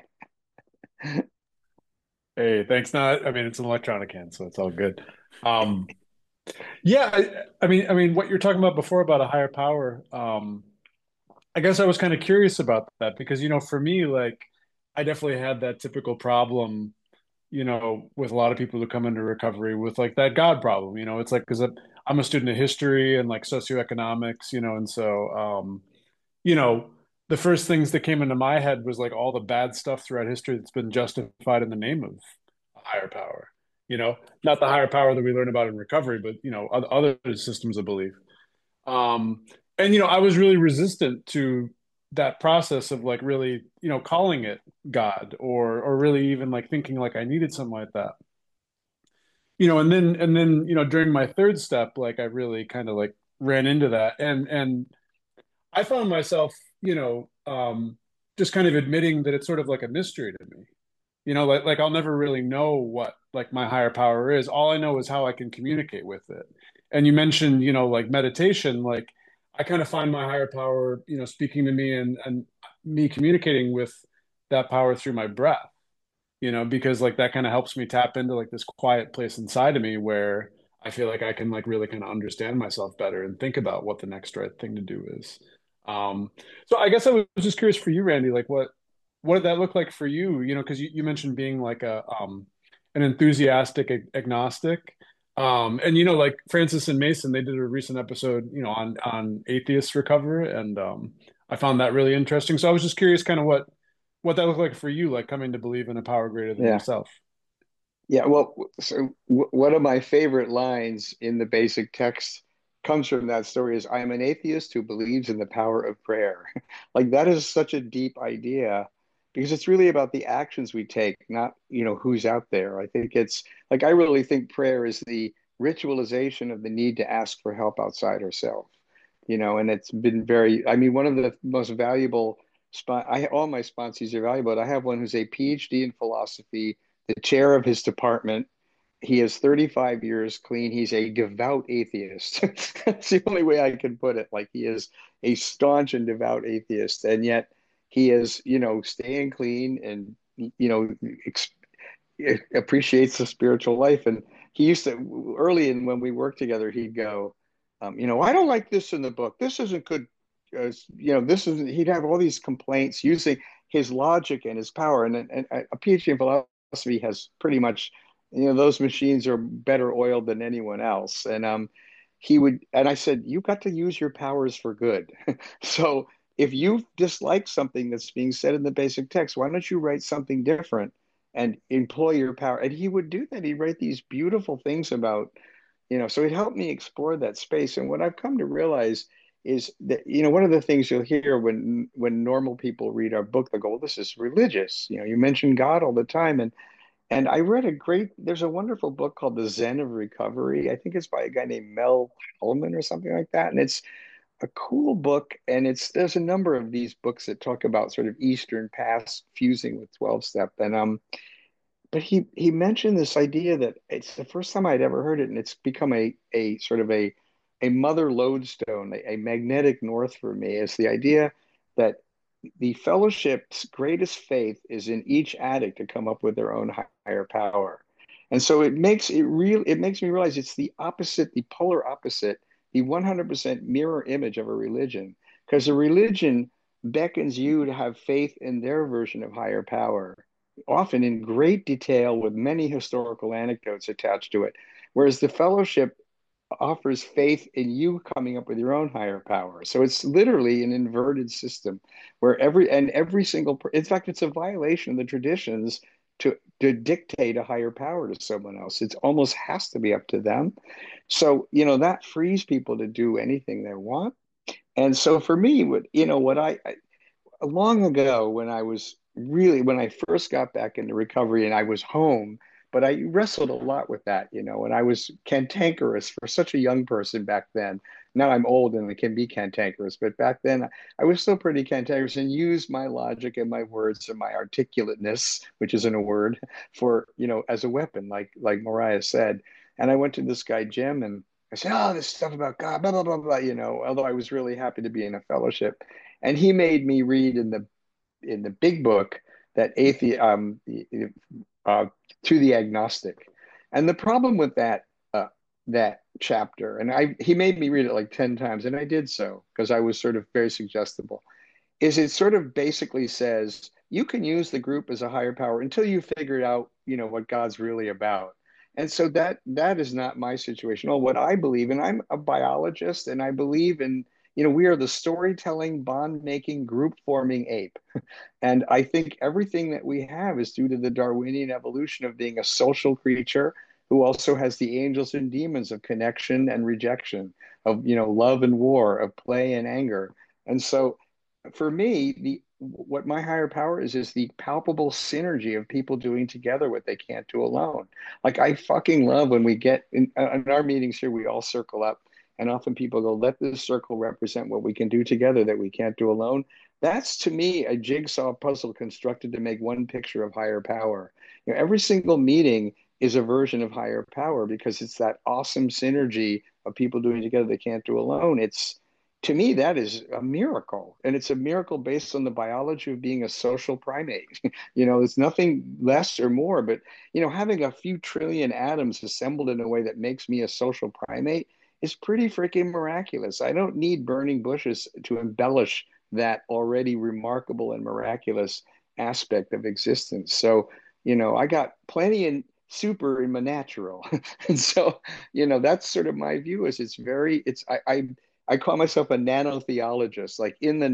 [SPEAKER 2] Hey, thanks. Not, I mean, it's an electronic hand, so it's all good. Um, yeah, I mean, what you're talking about before about a higher power. I guess I was kind of curious about that because, for me, like, I definitely had that typical problem, with a lot of people who come into recovery with like that God problem. It's like because I'm a student of history and like socioeconomics, and so, you know, the first things that came into my head was like all the bad stuff throughout history that's been justified in the name of a higher power. Not the higher power that we learn about in recovery, but other systems of belief. Um, and I was really resistant to that process of like really, calling it God or really even like thinking like I needed something like that. And then during my third step, like I really kind of like ran into that and I found myself, just kind of admitting that it's sort of like a mystery to me. Like I'll never really know what like my higher power is. All I know is how I can communicate with it. And you mentioned, like meditation, like I kind of find my higher power, speaking to me and me communicating with that power through my breath, because like that kind of helps me tap into like this quiet place inside of me where I feel like I can like really kind of understand myself better and think about what the next right thing to do is. So I guess I was just curious for you, Randy, like what did that look like for you? Because you mentioned being like an enthusiastic agnostic. And like Francis and Mason, they did a recent episode, on atheist recovery, and I found that really interesting. So I was just curious, kind of what that looked like for you, like coming to believe in a power greater than
[SPEAKER 4] Yeah.
[SPEAKER 2] yourself.
[SPEAKER 4] Yeah, well, so one of my favorite lines in the basic text comes from that story is I am an atheist who believes in the power of prayer. Like that is such a deep idea because it's really about the actions we take, not, who's out there. I think it's like I really think prayer is the ritualization of the need to ask for help outside ourselves. And it's been very, I mean, one of the most valuable all my sponsees are valuable, but I have one who's a PhD in philosophy, the chair of his department. He is 35 years clean. He's a devout atheist. That's the only way I can put it. Like he is a staunch and devout atheist, and yet he is, staying clean and ex appreciates the spiritual life. And he used to early in when we worked together, he'd go, I don't like this in the book. This isn't good. This is he'd have all these complaints using his logic and his power. And a PhD in philosophy has pretty much, those machines are better oiled than anyone else. And and I said, you got to use your powers for good. So if you dislike something that's being said in the basic text, why don't you write something different and employ your power? And he would do that. He'd write these beautiful things about, so it helped me explore that space. And what I've come to realize is that, one of the things you'll hear when normal people read our book, they'll go, well, this is religious. You mention God all the time. And I read there's a wonderful book called The Zen of Recovery. I think it's by a guy named Mel Hellman or something like that. And it's a cool book. And there's a number of these books that talk about sort of Eastern paths fusing with 12 step. And but he mentioned this idea that it's the first time I'd ever heard it, and it's become a sort of a mother lodestone, a magnetic north for me, is the idea that the fellowship's greatest faith is in each addict to come up with their own higher power. And so it makes me realize it's the opposite, the polar opposite, the 100% mirror image of a religion. Because a religion beckons you to have faith in their version of higher power, often in great detail with many historical anecdotes attached to it. Whereas the fellowship offers faith in you coming up with your own higher power. So it's literally an inverted system where every single, in fact, it's a violation of the traditions to dictate a higher power to someone else. It almost has to be up to them. So, that frees people to do anything they want. And so for me, what I long ago when I first got back into recovery and I was home but I wrestled a lot with that, and I was cantankerous for such a young person back then. Now I'm old and I can be cantankerous, but back then I was still pretty cantankerous and used my logic and my words and my articulateness, which isn't a word, for, as a weapon, like Mariah said. And I went to this guy, Jim, and I said, oh, this stuff about God, blah, blah, blah, blah, although I was really happy to be in a fellowship. And he made me read in the big book that to the agnostic. And the problem with that chapter, and he made me read it like 10 times, and I did so because I was sort of very suggestible, is it sort of basically says you can use the group as a higher power until you figure out, what God's really about. And so that is not my situation. Oh, what I believe, and I'm a biologist, and I believe in, we are the storytelling, bond-making, group-forming ape. And I think everything that we have is due to the Darwinian evolution of being a social creature who also has the angels and demons of connection and rejection, of, love and war, of play and anger. And so for me, what my higher power is the palpable synergy of people doing together what they can't do alone. Like, I fucking love when we get in our meetings here, we all circle up, and often people go, let this circle represent what we can do together that we can't do alone. That's, to me, a jigsaw puzzle constructed to make one picture of higher power. Every single meeting is a version of higher power because it's that awesome synergy of people doing together they can't do alone. To me, that is a miracle. And it's a miracle based on the biology of being a social primate. It's nothing less or more, but, having a few trillion atoms assembled in a way that makes me a social primate is pretty freaking miraculous. I don't need burning bushes to embellish that already remarkable and miraculous aspect of existence. So, I got plenty in super in my natural. And so, that's sort of my view is I call myself a nanotheologist, like in the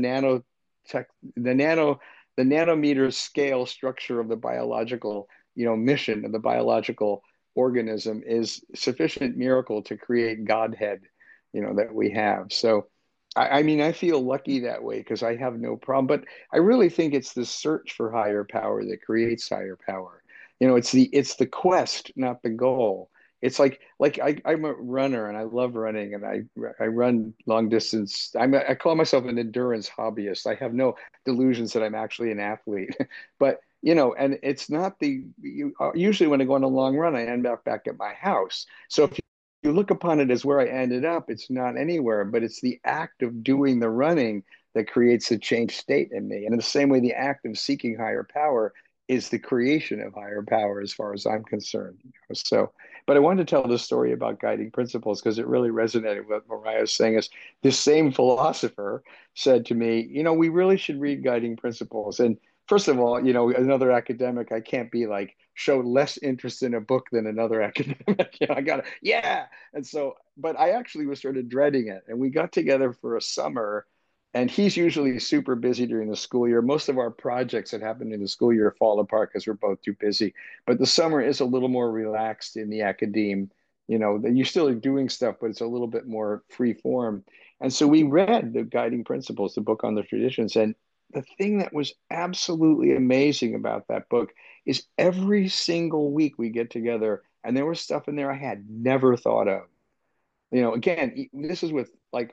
[SPEAKER 4] the nanometer scale structure of the biological, mission of the biological organism is sufficient miracle to create Godhead, that we have. So, I mean, I feel lucky that way because I have no problem, but I really think it's the search for higher power that creates higher power. It's the quest, not the goal. It's like I'm a runner and I love running and I run long distance. I call myself an endurance hobbyist. I have no delusions that I'm actually an athlete, but and it's not usually when I go on a long run, I end up back at my house. So if you look upon it as where I ended up, it's not anywhere, but it's the act of doing the running that creates a changed state in me. And in the same way, the act of seeking higher power is the creation of higher power as far as I'm concerned. So, but I wanted to tell this story about guiding principles because it really resonated with what Mariah was saying. Is this same philosopher said to me, we really should read Guiding Principles. And first of all, another academic, I can't be like show less interest in a book than another academic. I gotta, yeah. And so, but I actually was sort of dreading it. And we got together for a summer, and he's usually super busy during the school year. Most of our projects that happen in the school year fall apart because we're both too busy. But the summer is a little more relaxed in the academe. That you're still doing stuff, but it's a little bit more free form. And so we read the Guiding Principles, the book on the traditions. And the thing that was absolutely amazing about that book is every single week we get together and there was stuff in there I had never thought of. Again, this is with like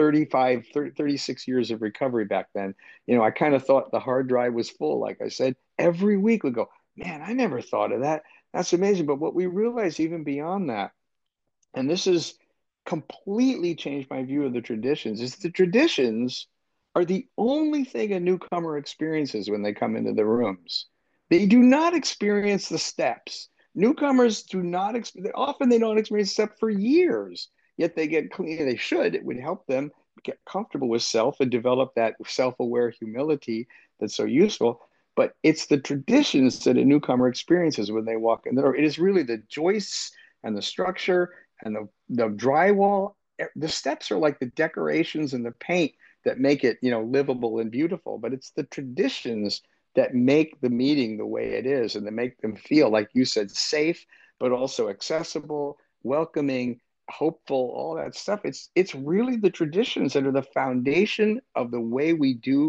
[SPEAKER 4] 36 years of recovery back then. I kind of thought the hard drive was full. Like I said, every week we go, man, I never thought of that. That's amazing. But what we realize even beyond that, and this has completely changed my view of the traditions, is the traditions are the only thing a newcomer experiences when they come into the rooms. They do not experience the steps. Newcomers do not, often they don't experience steps for years, yet they get clean. They should. It would help them get comfortable with self and develop that self-aware humility that's so useful. But it's the traditions that a newcomer experiences when they walk in the door. It is really the joists and the structure and the drywall. The steps are like the decorations and the paint that make it, livable and beautiful. But it's the traditions that make the meeting the way it is and that make them feel, like you said, safe, but also accessible, welcoming, hopeful, all that stuff. It's really the traditions that are the foundation of the way we do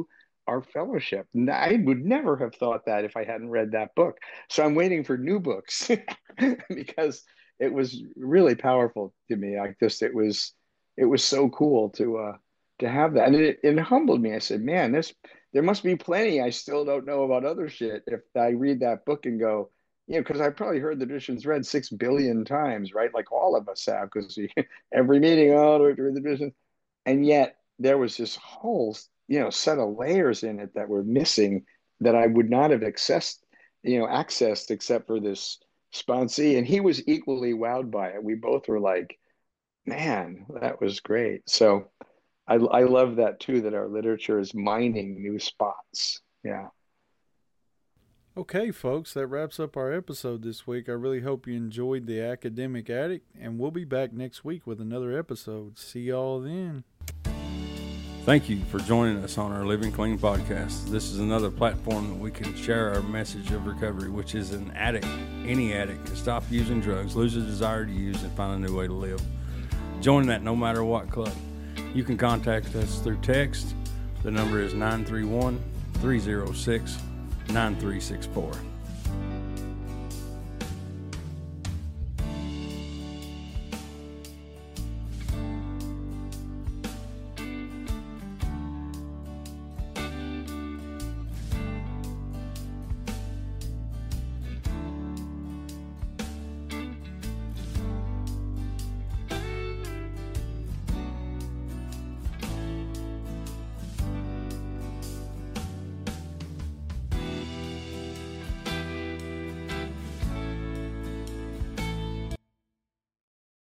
[SPEAKER 4] our fellowship. And I would never have thought that if I hadn't read that book. So I'm waiting for new books because it was really powerful to me. It was so cool to have that. And it humbled me. I said, man, there must be plenty I still don't know about other shit if I read that book and go, because I probably heard the traditions read 6 billion times, right? Like all of us have, because every meeting, oh, read the traditions. And yet there was this whole, set of layers in it that were missing that I would not have accessed except for this sponsee. And he was equally wowed by it. We both were like, man, that was great. So I love that too, that our literature is mining new spots. Yeah.
[SPEAKER 1] Okay, folks, that wraps up our episode this week. I really hope you enjoyed The Academic Addict, and we'll be back next week with another episode. See y'all then.
[SPEAKER 6] Thank you for joining us on our Living Clean podcast. This is another platform that we can share our message of recovery, which is any addict can stop using drugs, lose a desire to use, and find a new way to live. Join that no matter what club. You can contact us through text. The number is 931-306-9364.